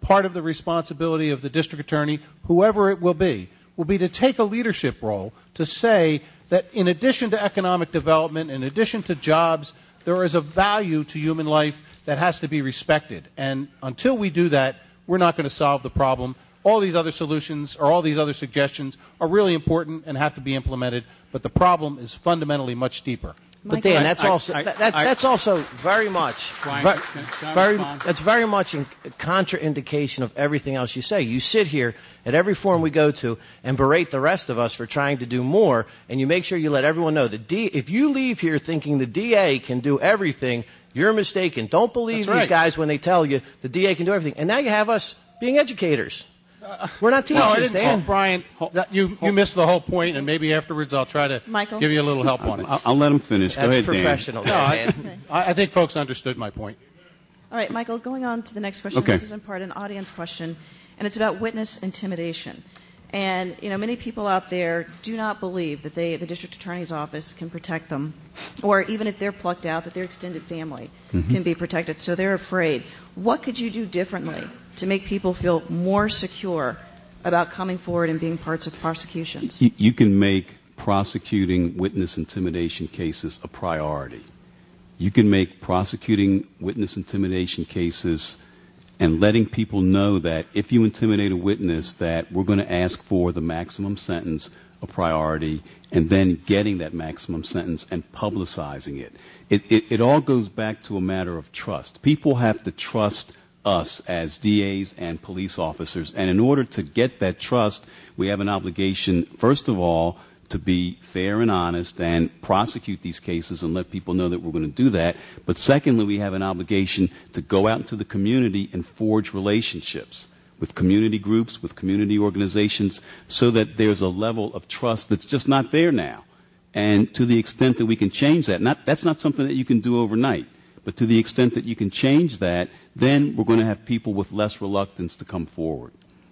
part of the responsibility of the district attorney, whoever it will be, will be to take a leadership role to say that in addition to economic development, in addition to jobs, there is a value to human life that has to be respected. And until we do that, we're not going to solve the problem. All these other solutions or all these other suggestions are really important and have to be implemented, but the problem is fundamentally much deeper. But Dan, that's I, also I, that, that, I, that's also very much Brian, very, can- can I very respond? that's very much in contraindication of everything else you say. You sit here at every forum we go to and berate the rest of us for trying to do more, and you make sure you let everyone know that D, if you leave here thinking the D A can do everything, you're mistaken. Don't believe That's right. these guys when they tell you the D A can do everything. And now you have us being educators. We're not teachers, No, I didn't Dan. say, Brian, that you, you missed the whole point, and maybe afterwards I'll try to Michael? give you a little help on it. I'll, I'll let him finish. Go That's ahead, professional, No, I, Dan. I I think folks understood my point. All right, Michael, going on to the next question. Okay. This is in part an audience question, and it's about witness intimidation. And, you know, many people out there do not believe that they, the district attorney's office can protect them, or even if they're plucked out, that their extended family Mm-hmm. can be protected. So they're afraid. What could you do differently to make people feel more secure about coming forward and being parts of prosecutions? You, you can make prosecuting witness intimidation cases a priority. You can make prosecuting witness intimidation cases and letting people know that if you intimidate a witness, that we're going to ask for the maximum sentence a priority, and then getting that maximum sentence and publicizing it. It, it. it all goes back to a matter of trust. People have to trust us as D As and police officers, and in order to get that trust, we have an obligation, first of all, to be fair and honest and prosecute these cases and let people know that we're going to do that. But secondly, we have an obligation to go out into the community and forge relationships with community groups, with community organizations, so that there's a level of trust that's just not there now. And to the extent that we can change that, not, that's not something that you can do overnight, but to the extent that you can change that, then we're going to have people with less reluctance to come forward.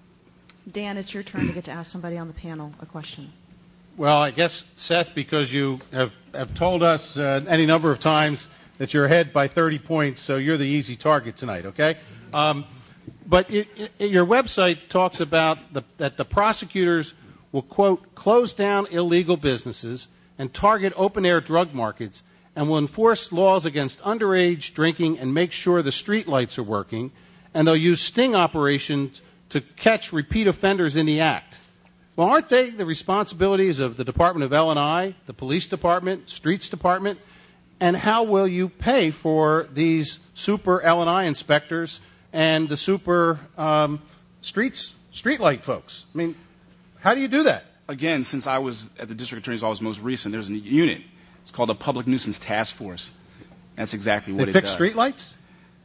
Dan, it's your turn to get to ask somebody on the panel a question. Well, I guess, Seth, because you have, have told us uh, any number of times that you're ahead by thirty points, so you're the easy target tonight, okay? Um, but it, it, your website talks about the, that the prosecutors will, quote, close down illegal businesses and target open-air drug markets and will enforce laws against underage drinking and make sure the street lights are working, and they'll use sting operations to catch repeat offenders in the act. Well, aren't they the responsibilities of the Department of L and I, the Police Department, Streets Department? And how will you pay for these super L and I inspectors and the super um, streets, streetlight folks? I mean, how do you do that? Again, since I was at the district attorney's office most recent, there's a unit. It's called a Public Nuisance Task Force. That's exactly what They it fix does. streetlights?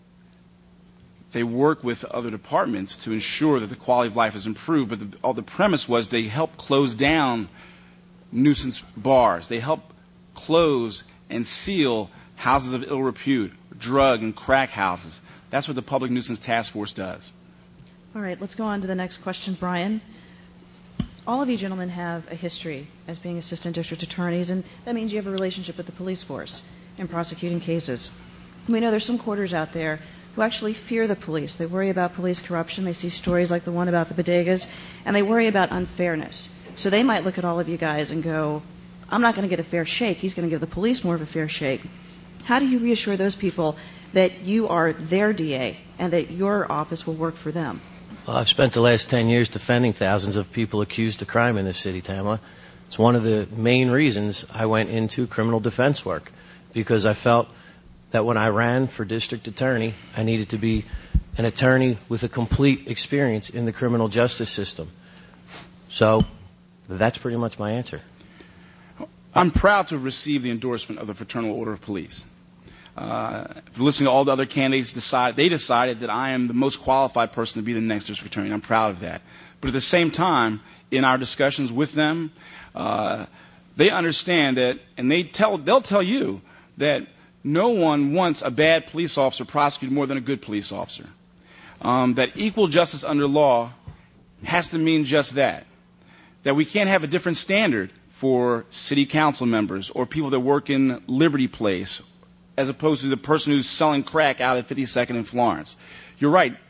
They work with other departments to ensure that the quality of life is improved, but the, all the premise was they help close down nuisance bars. They help close and seal houses of ill repute, drug and crack houses. That's what the Public Nuisance Task Force does. All right, let's go on to the next question, Brian. All of you gentlemen have a history as being assistant district attorneys, and that means you have a relationship with the police force in prosecuting cases. We know there's some quarters out there who actually fear the police. They worry about police corruption. They see stories like the one about the bodegas, and they worry about unfairness. So they might look at all of you guys and go, I'm not going to get a fair shake. He's going to give the police more of a fair shake. How do you reassure those people that you are their D A and that your office will work for them? Well, I've spent the last ten years defending thousands of people accused of crime in this city, Tamla. It's one of the main reasons I went into criminal defense work, because I felt that when I ran for district attorney, I needed to be an attorney with a complete experience in the criminal justice system. So that's pretty much my answer. I'm proud to have received the endorsement of the Fraternal Order of Police. Uh, if listening to all the other candidates, decide, they decided that I am the most qualified person to be the next district attorney. I'm proud of that. But at the same time, in our discussions with them, uh, they understand that, and they tell, they'll tell you that no one wants a bad police officer prosecuted more than a good police officer. Um, that equal justice under law has to mean just that. That we can't have a different standard for city council members or people that work in Liberty Place as opposed to the person who's selling crack out at fifty-second in Florence. You're right.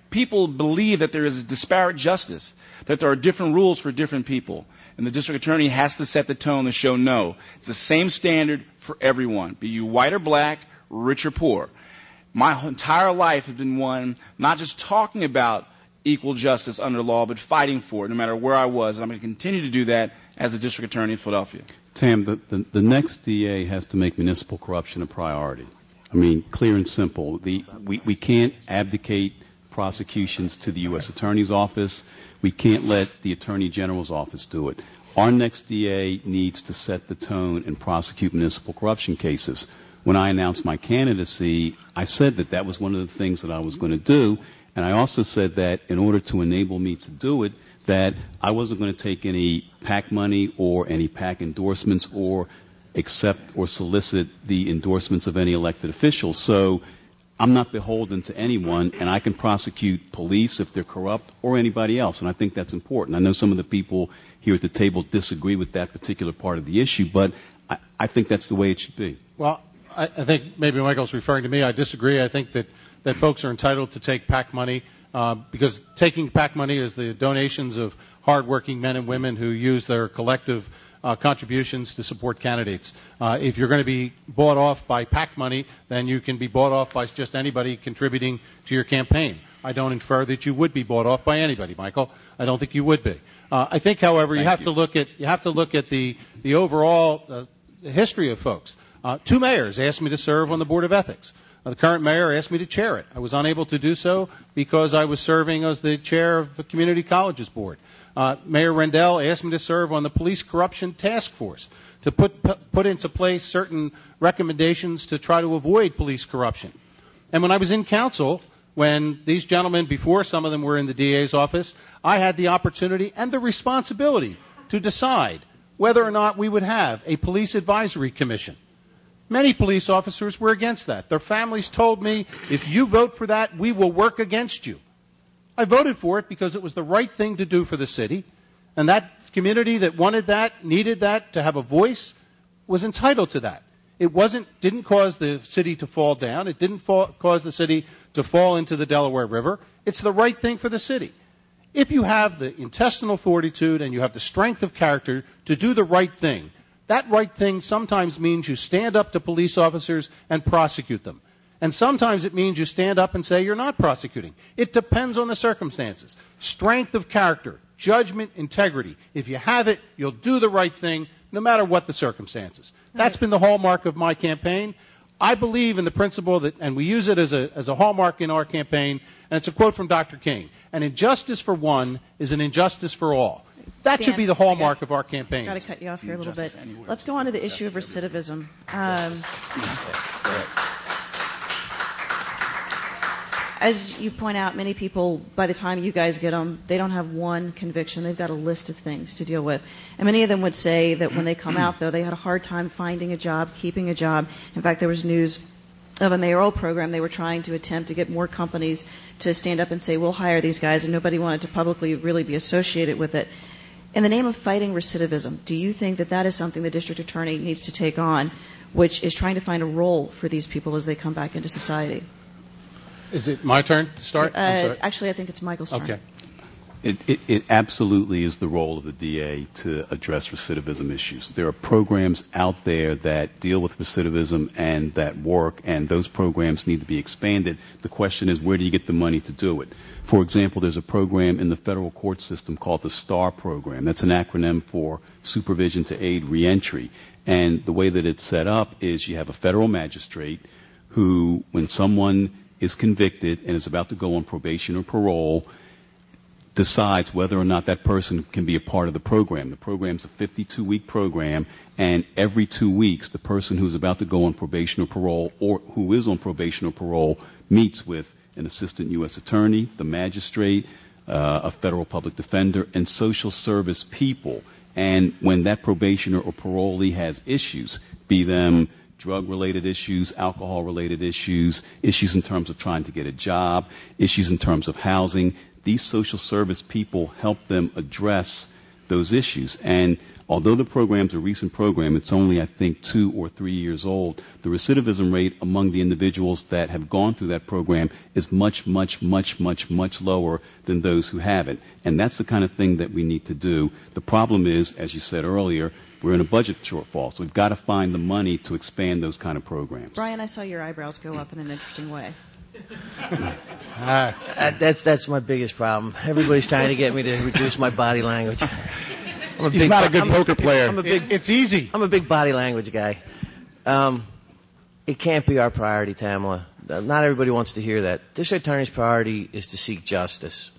people believe that there is disparate justice, that there are different rules for different people. And the district attorney has to set the tone to show no. It's the same standard for everyone, be you white or black, rich or poor. My entire life has been one not just talking about equal justice under law, but fighting for it no matter where I was. And I'm going to continue to do that as a district attorney in Philadelphia. Tam, the, the, the next D A has to make municipal corruption a priority. I mean, clear and simple. The, we, we can't abdicate prosecutions to the U S Attorney's Office. We can't let the Attorney General's office do it. Our next D A needs to set the tone and prosecute municipal corruption cases. When I announced my candidacy, I said that that was one of the things that I was going to do, and I also said that in order to enable me to do it, that I wasn't going to take any PAC money or any PAC endorsements or accept or solicit the endorsements of any elected officials. So I'm not beholden to anyone, and I can prosecute police if they're corrupt or anybody else, and I think that's important. I know some of the people here at the table disagree with that particular part of the issue, but I, I think that's the way it should be. Well, I, I think maybe Michael's referring to me. I disagree. I think that, that folks are entitled to take PAC money uh, because taking PAC money is the donations of hardworking men and women who use their collective Uh, contributions to support candidates. Uh, if you're going to be bought off by PAC money, then you can be bought off by just anybody contributing to your campaign. I don't infer that you would be bought off by anybody, Michael. I don't think you would be. Uh, I think, however, you Thank have you. to look at you have to look at the the overall uh, history of folks. Uh, two mayors asked me to serve on the Board of Ethics. Uh, the current mayor asked me to chair it. I was unable to do so because I was serving as the chair of the Community Colleges Board. Uh, Mayor Rendell asked me to serve on the Police Corruption Task Force to put, put into place certain recommendations to try to avoid police corruption. And when I was in council, when these gentlemen, before some of them were in the D A's office, I had the opportunity and the responsibility to decide whether or not we would have a police advisory commission. Many police officers were against that. Their families told me, if you vote for that, we will work against you. I voted for it because it was the right thing to do for the city, and that community that wanted that, needed that, to have a voice, was entitled to that. It wasn't, didn't cause the city to fall down. It didn't fall, cause the city to fall into the Delaware River. It's the right thing for the city. If you have the intestinal fortitude and you have the strength of character to do the right thing, that right thing sometimes means you stand up to police officers and prosecute them. And sometimes it means you stand up and say you're not prosecuting. It depends on the circumstances. Strength of character, judgment, integrity. If you have it, you'll do the right thing no matter what the circumstances. That's been the hallmark of my campaign. I believe in the principle that, and we use it as a, as a hallmark in our campaign, and it's a quote from Doctor King, an injustice for one is an injustice for all. That Dan, should be the hallmark of our campaign. I've got to cut you off here a little bit. Let's go on to the issue of recidivism. Um, As you point out, many people, by the time you guys get them, they don't have one conviction. They've got a list of things to deal with. And many of them would say that when they come out, though, they had a hard time finding a job, keeping a job. In fact, there was news of a mayoral program. They were trying to attempt to get more companies to stand up and say, we'll hire these guys, and nobody wanted to publicly really be associated with it. In the name of fighting recidivism, do you think that that is something the district attorney needs to take on, which is trying to find a role for these people as they come back into society? Is it my turn to start? I'm Uh, sorry. actually, I think it's Michael's turn. Okay. It, it, it absolutely is the role of the D A to address recidivism issues. There are programs out there that deal with recidivism and that work, and those programs need to be expanded. The question is, where do you get the money to do it? For example, there's a program in the federal court system called the STAR program. That's an acronym for Supervision to Aid Reentry. And the way that it's set up is you have a federal magistrate who, when someone is convicted and is about to go on probation or parole, decides whether or not that person can be a part of the program. The program's a fifty-two week program, and every two weeks, the person who's about to go on probation or parole, or who is on probation or parole, meets with an assistant U S attorney, the magistrate, uh, a federal public defender, and social service people. And when that probationer or parolee has issues, be them drug-related issues, alcohol-related issues, issues in terms of trying to get a job, issues in terms of housing, these social service people help them address those issues. And Although the program's a recent program, it's only, I think, two or three years old, the recidivism rate among the individuals that have gone through that program is much, much, much, much, much lower than those who haven't. And that's the kind of thing that we need to do. The problem is, as you said earlier, we're in a budget shortfall, so we've got to find the money to expand those kind of programs. Brian, I saw your eyebrows go up in an interesting way. Uh, that's that's my biggest problem. Everybody's trying to get me to reduce my body language. I'm a He's big, not a good I'm, poker player. I'm a big, It, it's easy. I'm a big body language guy. Um, it can't be our priority, Tamala. Not everybody wants to hear that. District Attorney's priority is to seek justice.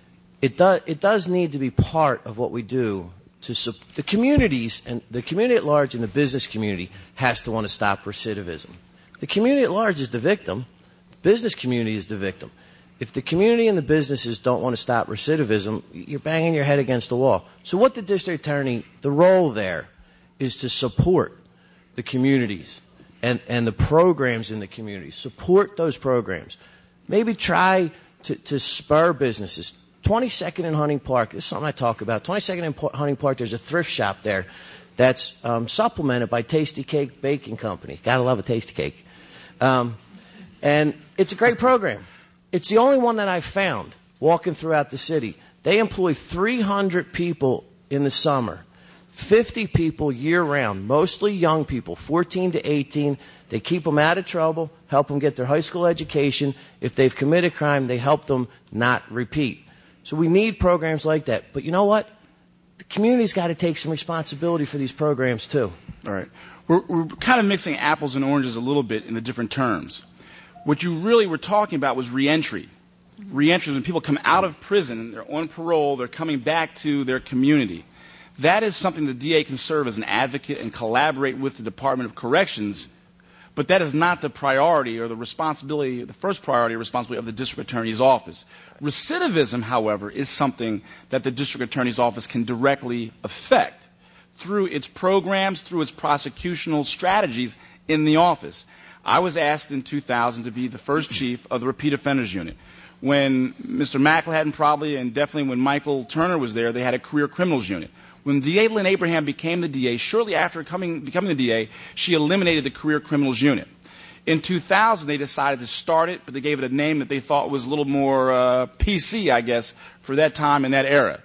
It does. It does need to be part of what we do. To su- the communities and the community at large and the business community has to want to stop recidivism. The community at large is the victim. The business community is the victim. If the community and the businesses don't want to stop recidivism, you're banging your head against the wall. So what the district attorney, the role there is to support the communities and, and the programs in the community. Support those programs. Maybe try to, to spur businesses. twenty-second in Hunting Park, this is something I talk about. twenty-second in Hunting Park, there's a thrift shop there that's um, supplemented by Tasty Cake Baking Company. Gotta love a Tasty Cake. Um, and it's a great program. It's the only one that I've found walking throughout the city. They employ three hundred people in the summer, fifty people year-round, mostly young people, fourteen to eighteen. They keep them out of trouble, help them get their high school education. If they've committed crime, they help them not repeat. So we need programs like that. But you know what? The community's got to take some responsibility for these programs, too. All right. We're, we're kind of mixing apples and oranges a little bit in the different terms. What you really were talking about was reentry. Reentry is when people come out of prison, they're on parole, they're coming back to their community. That is something the D A can serve as an advocate and collaborate with the Department of Corrections, but that is not the priority or the responsibility, the first priority or responsibility of the District Attorney's Office. Recidivism, however, is something that the District Attorney's Office can directly affect through its programs, through its prosecutional strategies in the office. I was asked in two thousand to be the first chief of the Repeat Offenders Unit. When Mister McElhatton probably, and definitely when Michael Turner was there, they had a Career Criminals Unit. When D A Lynn Abraham became the D A, shortly after coming, becoming the D A, she eliminated the Career Criminals Unit. In two thousand, they decided to start it, but they gave it a name that they thought was a little more uh, P C, I guess, for that time and that era.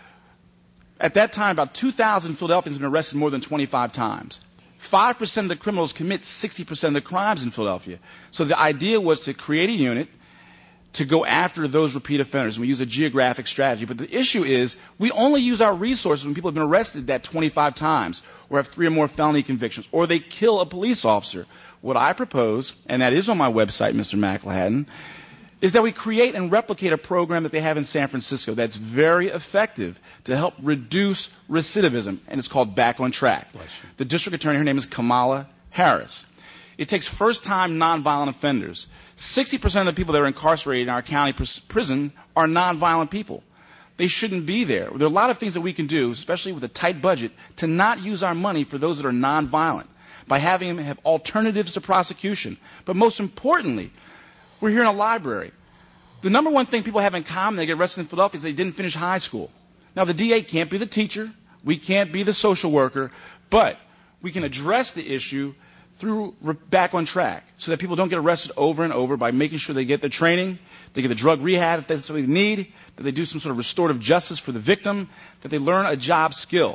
At that time, about two thousand Philadelphians have been arrested more than twenty-five times. five percent of the criminals commit sixty percent of the crimes in Philadelphia. So the idea was to create a unit to go after those repeat offenders. And we use a geographic strategy. But the issue is we only use our resources when people have been arrested that twenty-five times or have three or more felony convictions or they kill a police officer. What I propose, and that is on my website, Mister McElhatton, is that we create and replicate a program that they have in San Francisco that's very effective to help reduce recidivism, and it's called Back on Track. The district attorney, her name is Kamala Harris. It takes first-time nonviolent offenders. sixty percent of the people that are incarcerated in our county pr- prison are nonviolent people. They shouldn't be there. There are a lot of things that we can do, especially with a tight budget, to not use our money for those that are nonviolent, by having them have alternatives to prosecution. But most importantly, we're here in a library. The number one thing people have in common when they get arrested in Philadelphia is they didn't finish high school. Now, the D A can't be the teacher. We can't be the social worker. But we can address the issue through Back on Track so that people don't get arrested over and over by making sure they get their training, they get the drug rehab if that's what they need, that they do some sort of restorative justice for the victim, that they learn a job skill.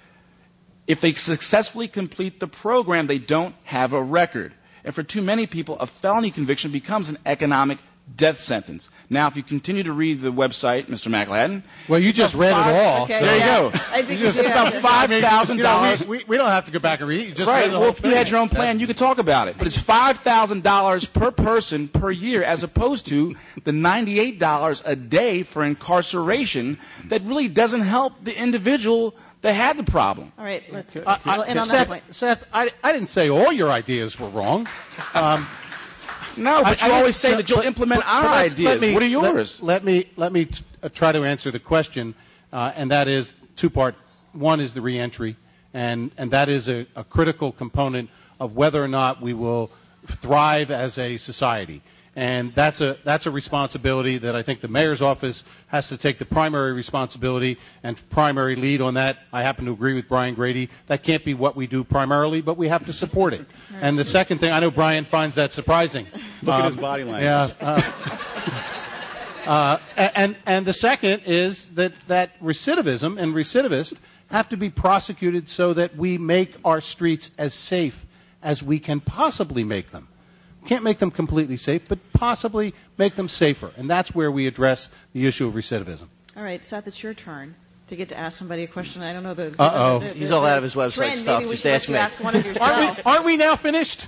If they successfully complete the program, they don't have a record. And for too many people, a felony conviction becomes an economic death sentence. Now, if you continue to read the website, Mister McElhatton. Well, you just read five, it all. Okay, so there yeah. you go. I think It's you about have to- five thousand dollars. You know, we, we, we don't have to go back and read it. You just Right. read the Well, whole if you thing. had your own plan, you could talk about it. But it's five thousand dollars per person per year as opposed to the ninety-eight dollars a day for incarceration that really doesn't help the individual that had the problem. All right, let's I, I, we'll end on that Seth, point. Seth I, I didn't say all your ideas were wrong. Um, No, but I- you I always didn't- say that you'll but- implement but- our but let's- ideas. let me- What are yours? Let, let me let me t- uh, try to answer the question, uh, and that is two part. One is the reentry, and and that is a, a critical component of whether or not we will thrive as a society. And that's a, that's a responsibility that I think the mayor's office has to take the primary responsibility and primary lead on that. I happen to agree with Brian Grady. That can't be what we do primarily, but we have to support it. And the second thing, I know Brian finds that surprising. Look um, at his body language. Yeah. Uh, uh, and, and the second is that, that recidivism and recidivists have to be prosecuted so that we make our streets as safe as we can possibly make them. Can't make them completely safe, but possibly make them safer. And that's where we address the issue of recidivism. All right, Seth, it's your turn to get to ask somebody a question. I don't know the. Uh-oh. the, the, the He's all out of his website trend. stuff. Maybe we Just should ask let you me. ask one of yourself. Aren't we, aren't we now finished?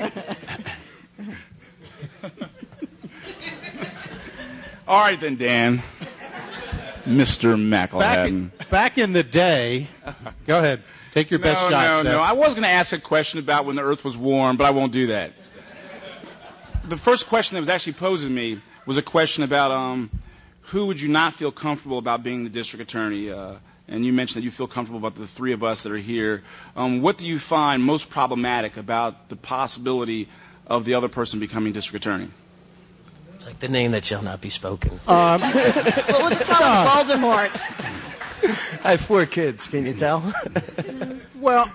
All right then, Dan. Mister Back McElhatton. in, back in the day, go ahead. Take your No, best shot, no, Seth. no. I was going to ask a question about when the earth was warm, but I won't do that. The first question that was actually posed to me was a question about um, who would you not feel comfortable about being the district attorney? Uh, and you mentioned that you feel comfortable about the three of us that are here. Um, what do you find most problematic about the possibility of the other person becoming district attorney? It's like the name that shall not be spoken. Well, we'll just call him Voldemort. I have four kids. Can you tell? Well,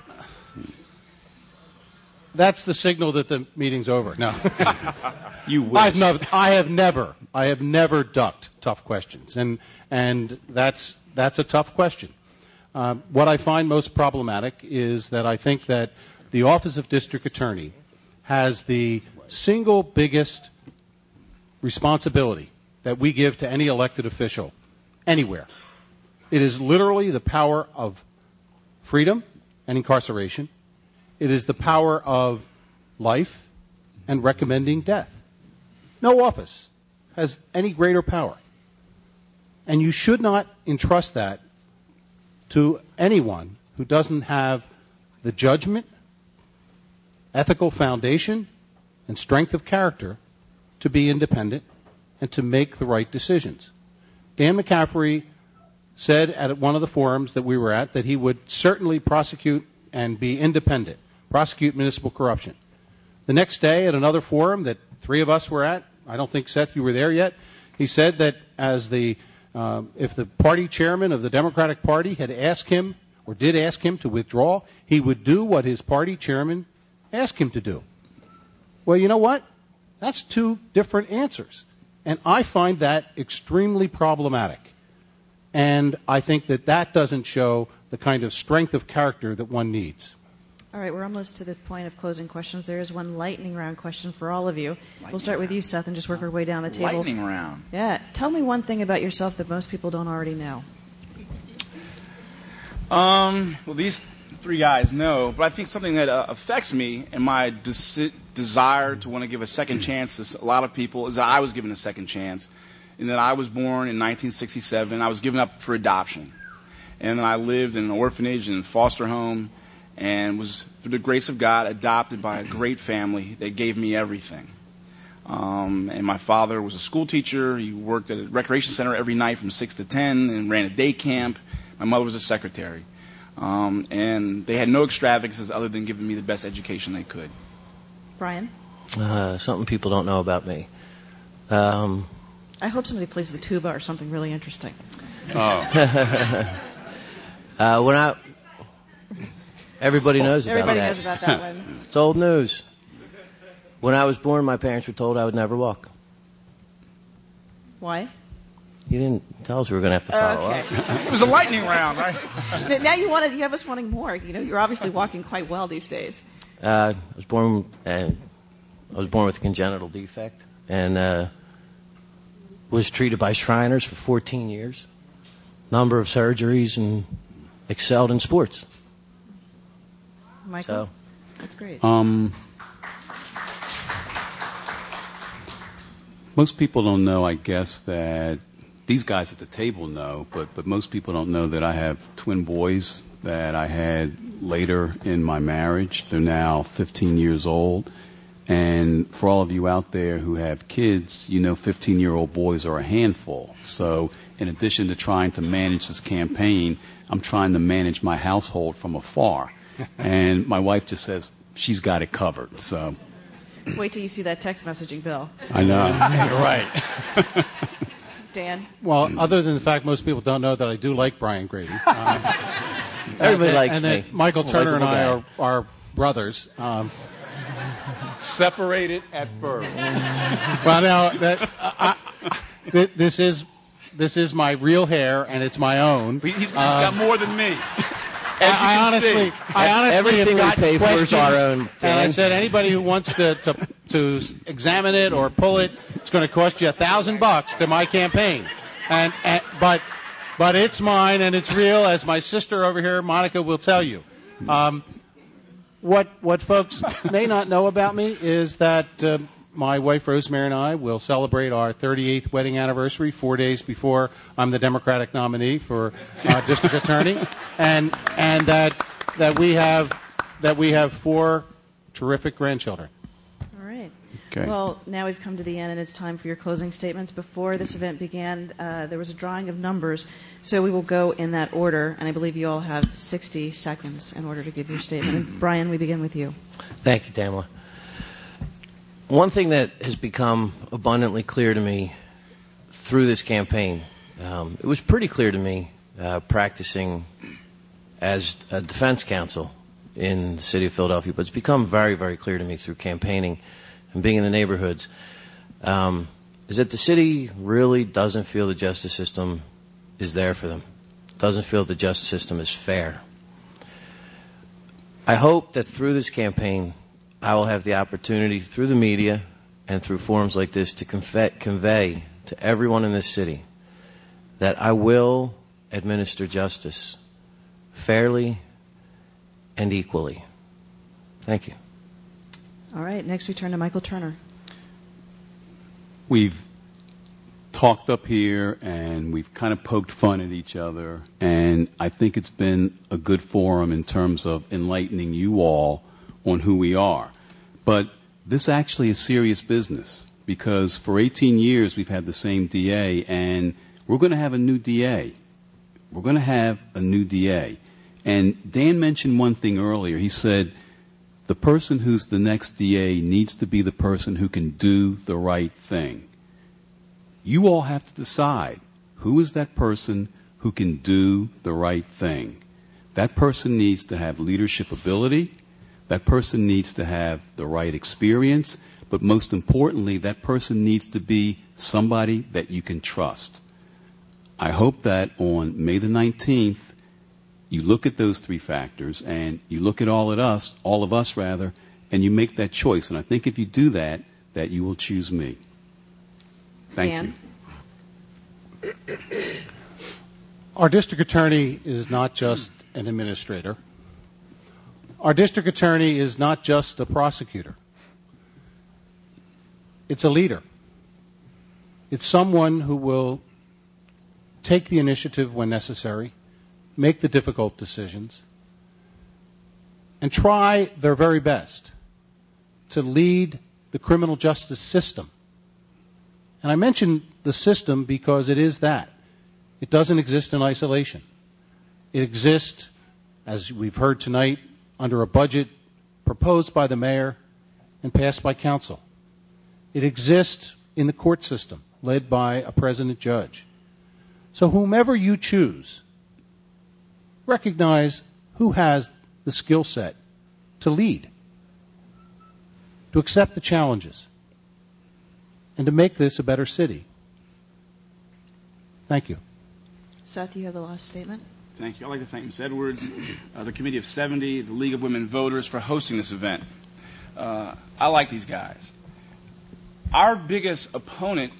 that's the signal that the meeting's over. No. You wish. I've never, I have never, I have never ducked tough questions, and and that's that's a tough question. Um, what I find most problematic is that I think that the Office of District Attorney has the single biggest responsibility that we give to any elected official anywhere. It is literally the power of freedom and incarceration. It is the power of life and recommending death. No office has any greater power. And you should not entrust that to anyone who doesn't have the judgment, ethical foundation, and strength of character to be independent and to make the right decisions. Dan McCaffrey said at one of the forums that we were at that he would certainly prosecute and be independent, prosecute municipal corruption. The next day at another forum that three of us were at, I don't think, Seth, you were there yet, he said that as the, uh, if the party chairman of the Democratic Party had asked him or did ask him to withdraw, he would do what his party chairman asked him to do. Well, you know what? That's two different answers. And I find that extremely problematic. And I think that that doesn't show the kind of strength of character that one needs. All right, we're almost to the point of closing questions. There is one lightning round question for all of you. Lightning we'll start with you, Seth, and just work our way down the table. Lightning round. Yeah. Tell me one thing about yourself that most people don't already know. Um, well, these three guys know, but I think something that uh, affects me and my des- desire to want to give a second chance to a lot of people is that I was given a second chance, and that I was born in nineteen sixty-seven. I was given up for adoption, and then I lived in an orphanage and foster home, and was, through the grace of God, adopted by a great family that gave me everything. Um, and my father was a school teacher. He worked at a recreation center every night from six to ten and ran a day camp. My mother was a secretary. Um, and they had no extravagances other than giving me the best education they could. Brian? Uh, something people don't know about me. Um, I hope somebody plays the tuba or something really interesting. Oh. uh, when I, everybody knows about Everybody that. knows about that one. It's old news. When I was born, my parents were told I would never walk. Why? You didn't tell us we were going to have to follow Okay. up. It was a lightning round, right? Now you want to, you have us wanting more. You know, you're obviously walking quite well these days. Uh, I was born and I was born with a congenital defect, and uh, was treated by Shriners for fourteen years. Number of surgeries, and excelled in sports. Michael? So, That's great. Um, most people don't know, I guess, that these guys at the table know, but, but most people don't know that I have twin boys that I had later in my marriage. They're now fifteen years old. And for all of you out there who have kids, you know fifteen-year-old boys are a handful. So in addition to trying to manage this campaign, I'm trying to manage my household from afar. And my wife just says she's got it covered. So Wait till you see that text messaging bill. I know. You're right. Dan? Well, other than the fact most people don't know that I do like Brian Grady. Um, Everybody and, likes and me. that Michael Turner and I Likeable are, are brothers. Um, Separated at birth. well, now that I, I, th- this is this is my real hair and it's my own. He's, he's Uh, got more than me. I, I honestly, I honestly Everything we have got pay for is questions, our own, and I Dan. said anybody who wants to, to to examine it or pull it, it's going to cost you a thousand bucks to my campaign, and, and but but it's mine and it's real, as my sister over here, Monica, will tell you. Um, what what folks may not know about me is that uh, my wife Rosemary and I will celebrate our thirty-eighth wedding anniversary four days before I'm the Democratic nominee for uh, district attorney, and and that that we have that we have four terrific grandchildren. All right. Okay. Well, now we've come to the end, and it's time for your closing statements. Before this event began, uh, there was a drawing of numbers, so we will go in that order, and I believe you all have sixty seconds in order to give your statement. And Brian, we begin with you. Thank you, Tamla. One thing that has become abundantly clear to me through this campaign, um, it was pretty clear to me uh, practicing as a defense counsel in the city of Philadelphia, but it's become very, very clear to me through campaigning and being in the neighborhoods, um, is that the city really doesn't feel the justice system is there for them, doesn't feel the justice system is fair. I hope that through this campaign, I will have the opportunity through the media and through forums like this to convey, convey to everyone in this city that I will administer justice fairly and equally. Thank you. All right. Next, we turn to Michael Turner. We've talked up here and we've kind of poked fun at each other, and I think it's been a good forum in terms of enlightening you all on who we are. But this actually is serious business, because for eighteen years we've had the same D A, and we're going to have a new D A. We're going to have a new D A. And Dan mentioned one thing earlier. He said the person who's the next D A needs to be the person who can do the right thing. You all have to decide who is that person who can do the right thing. That person needs to have leadership ability. That person needs to have the right experience. But most importantly, that person needs to be somebody that you can trust. I hope that on May the nineteenth, you look at those three factors and you look at all of us, all of us rather, and you make that choice. And I think if you do that, that you will choose me. Thank Dan? you. Our district attorney is not just an administrator. Our district attorney is not just a prosecutor. It's a leader. It's someone who will take the initiative when necessary, make the difficult decisions, and try their very best to lead the criminal justice system. And I mention the system because it is that. It doesn't exist in isolation. It exists, as we've heard tonight, under a budget proposed by the mayor and passed by council. It exists in the court system, led by a president judge. So whomever you choose, recognize who has the skill set to lead, to accept the challenges, and to make this a better city. Thank you. Seth, you have the last statement. Thank you. I'd like to thank Miz Edwards, uh, the Committee of seventy, the League of Women Voters for hosting this event. Uh, I like these guys. Our biggest opponent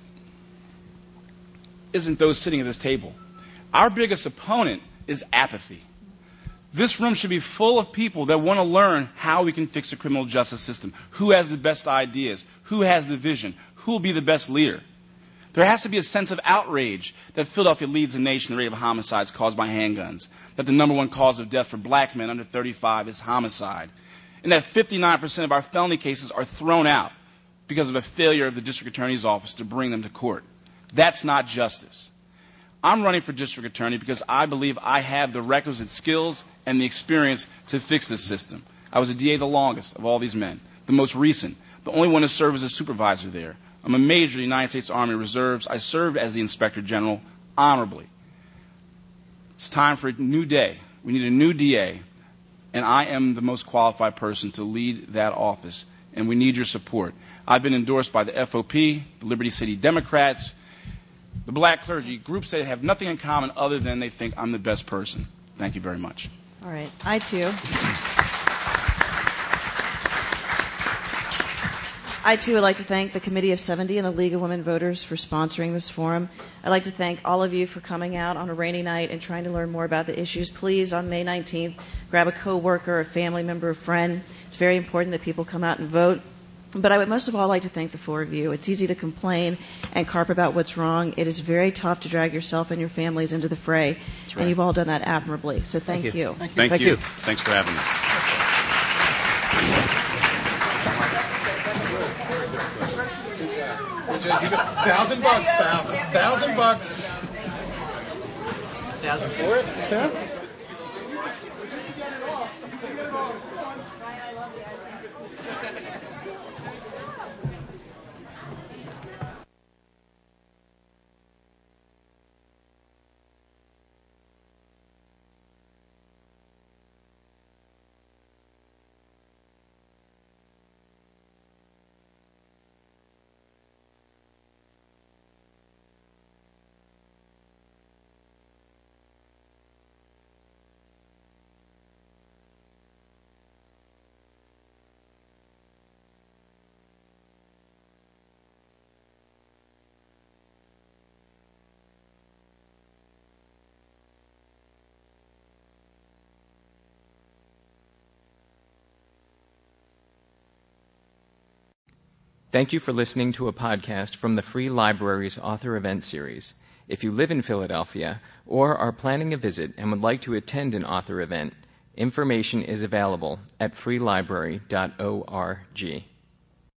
isn't those sitting at this table. Our biggest opponent is apathy. This room should be full of people that want to learn how we can fix the criminal justice system, who has the best ideas, who has the vision, who will be the best leader. There has to be a sense of outrage that Philadelphia leads the nation in the rate of homicides caused by handguns, that the number one cause of death for black men under thirty-five is homicide, and that fifty-nine percent of our felony cases are thrown out because of a failure of the district attorney's office to bring them to court. That's not justice. I'm running for district attorney because I believe I have the requisite skills and the experience to fix this system. I was a D A the longest of all these men, the most recent. the only one to serve as a supervisor there. I'm a major in the United States Army Reserves. I served as the Inspector General honorably. It's time for a new day. We need a new D A, and I am the most qualified person to lead that office, and we need your support. I've been endorsed by the F O P, the Liberty City Democrats, the black clergy, groups that have nothing in common other than they think I'm the best person. Thank you very much. All right. I, too. I, too, would like to thank the Committee of seventy and the League of Women Voters for sponsoring this forum. I'd like to thank all of you for coming out on a rainy night and trying to learn more about the issues. Please, on May nineteenth, grab a coworker, a family member, a friend. It's very important that people come out and vote. But I would most of all like to thank the four of you. It's easy to complain and carp about what's wrong. It is very tough to drag yourself and your families into the fray. That's right. And you've all done that admirably. So thank, thank you. you. Thank you. Thank, thank you. you. Thanks for having us. Thousand bucks, pal. Thousand bucks. Thousand for it? Yeah. Thank you for listening to a podcast from the Free Library's Author Event Series. If you live in Philadelphia or are planning a visit and would like to attend an author event, information is available at free library dot org.